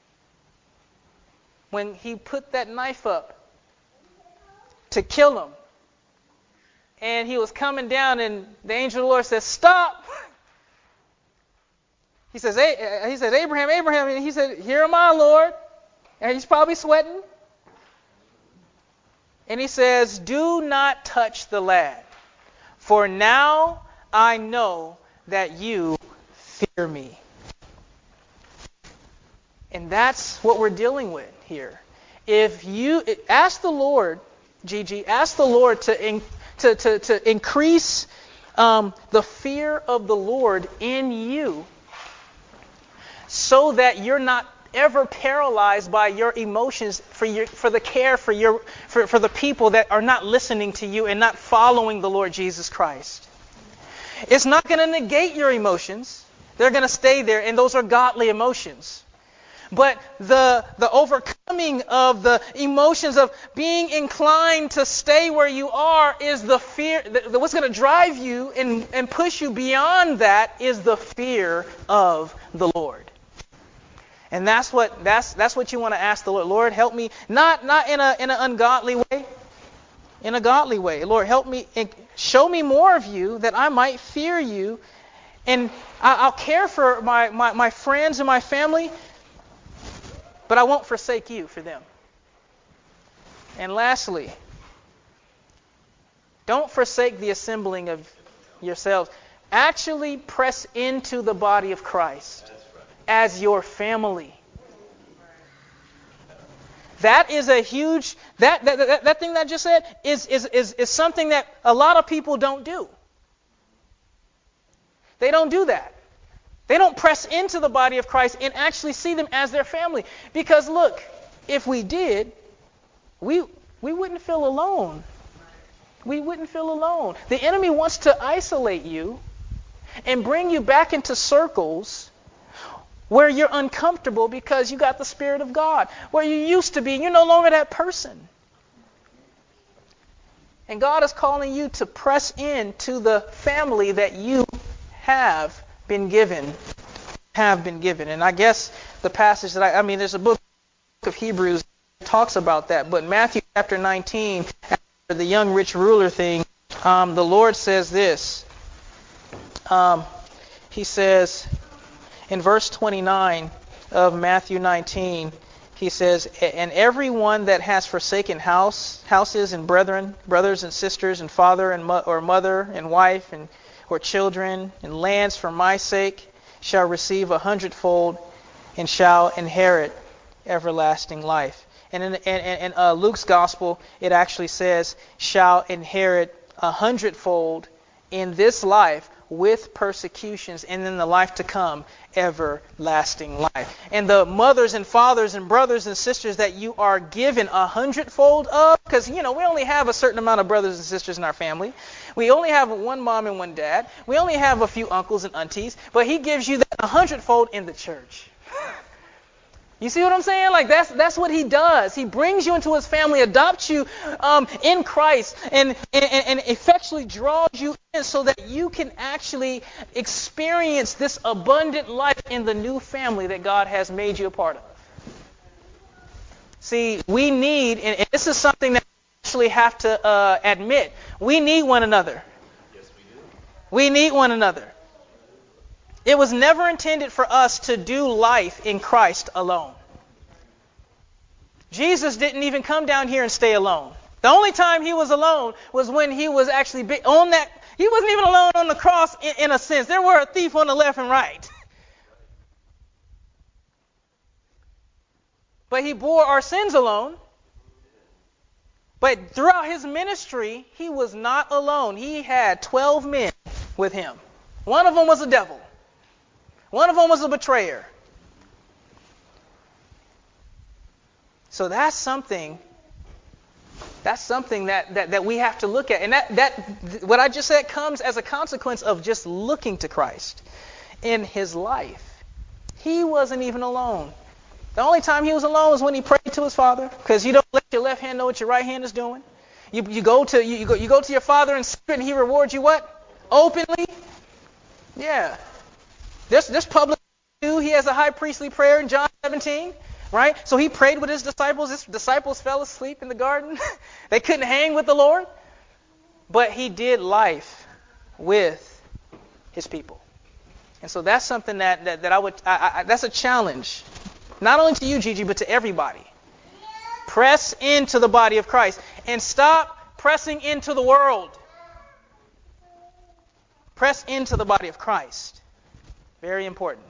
when he put that knife up to kill him, and he was coming down, and the angel of the Lord says, "Stop!" He says, "Abraham, Abraham." And he said, "Here am I, Lord." And he's probably sweating. And he says, "Do not touch the lad, for now I know that you fear me." And that's what we're dealing with here. If you ask the Lord, Gigi, ask the Lord to increase the fear of the Lord in you, so that you're not ever paralyzed by your emotions for the care for the people that are not listening to you and not following the Lord Jesus Christ. It's not going to negate your emotions. They're going to stay there, and those are godly emotions. But the overcoming of the emotions of being inclined to stay where you are is the fear. What's going to drive you and push you beyond that is the fear of the Lord. And that's what you want to ask the Lord. Lord, help me, not in an ungodly way, in a godly way. Lord, help me and show me more of you that I might fear you, and I'll care for my friends and my family, but I won't forsake you for them. And lastly, don't forsake the assembling of yourselves. Actually press into the body of Christ as your family. That is a huge, that thing that I just said is something that a lot of people don't do. They don't do that. They don't press into the body of Christ and actually see them as their family. Because look, if we did, we wouldn't feel alone. We wouldn't feel alone. The enemy wants to isolate you and bring you back into circles where you're uncomfortable because you got the Spirit of God. Where you used to be, you're no longer that person. And God is calling you to press into the family that you have been given. And I guess the passage that there's a book of Hebrews that talks about that. But Matthew chapter 19, after the young rich ruler thing, the Lord says this. He says in verse 29 of Matthew 19, he says, "And everyone that has forsaken houses and brothers and sisters and father and or mother and wife and or children and lands for my sake shall receive 100-fold and shall inherit everlasting life." And in Luke's gospel, it actually says, shall inherit 100-fold in this life with persecutions, and in the life to come, everlasting life. And the mothers and fathers and brothers and sisters that you are given 100-fold of, because, we only have a certain amount of brothers and sisters in our family. We only have one mom and one dad. We only have a few uncles and aunties, but he gives you that 100-fold in the church. You see what I'm saying? Like that's what he does. He brings you into his family, adopts you in Christ, and effectually draws you in so that you can actually experience this abundant life in the new family that God has made you a part of. See, we need, and this is something that we actually have to admit, we need one another. Yes, we do. We need one another. It was never intended for us to do life in Christ alone. Jesus didn't even come down here and stay alone. The only time he was alone was when he was actually on that. He wasn't even alone on the cross in a sense. There were a thief on the left and right. But he bore our sins alone. But throughout his ministry, he was not alone. He had 12 men with him. One of them was a devil. One of them was a betrayer. So that's something that we have to look at. And that what I just said comes as a consequence of just looking to Christ in his life. He wasn't even alone. The only time he was alone was when he prayed to his Father, because you don't let your left hand know what your right hand is doing. You go to your Father in secret, and he rewards you what? Openly. Yeah. There's public too. He has a high priestly prayer in John 17, right? So he prayed with his disciples. His disciples fell asleep in the garden. They couldn't hang with the Lord. But he did life with his people. And so that's something that that's a challenge. Not only to you, Gigi, but to everybody. Press into the body of Christ and stop pressing into the world. Press into the body of Christ. Very important.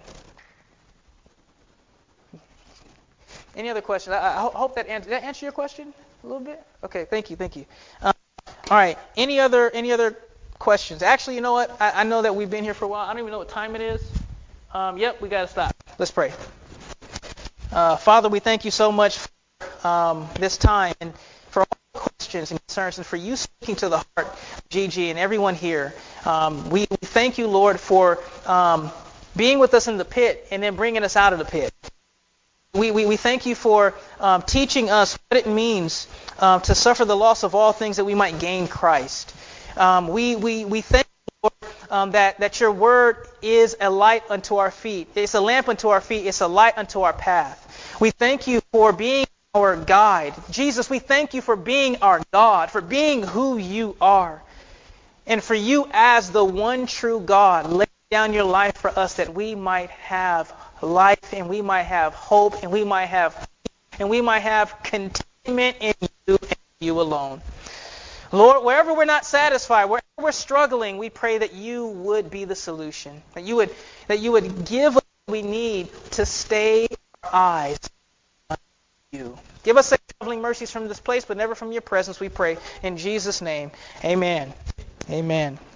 Any other questions? I hope that answered. Did that answer your question a little bit? Okay, thank you. All right. Any other questions? Actually, you know what? I know that we've been here for a while. I don't even know what time it is. Yep, we got to stop. Let's pray. Father, we thank you so much for this time and for all the questions and concerns and for you speaking to the heart of Gigi and everyone here. We thank you, Lord, for being with us in the pit and then bringing us out of the pit. We thank you for teaching us what it means to suffer the loss of all things that we might gain Christ. We thank you, Lord, that your word is a light unto our feet. It's a lamp unto our feet. It's a light unto our path. We thank you for being our guide. Jesus, we thank you for being our God, for being who you are. And for you as the one true God, lay down your life for us that we might have life and we might have hope and we might have peace and we might have contentment in you and you alone. Lord, wherever we're not satisfied, wherever we're struggling, we pray that you would be the solution, that you would give us what we need to stay our eyes on you. Give us traveling mercies from this place, but never from your presence, we pray. In Jesus' name, amen. Amen.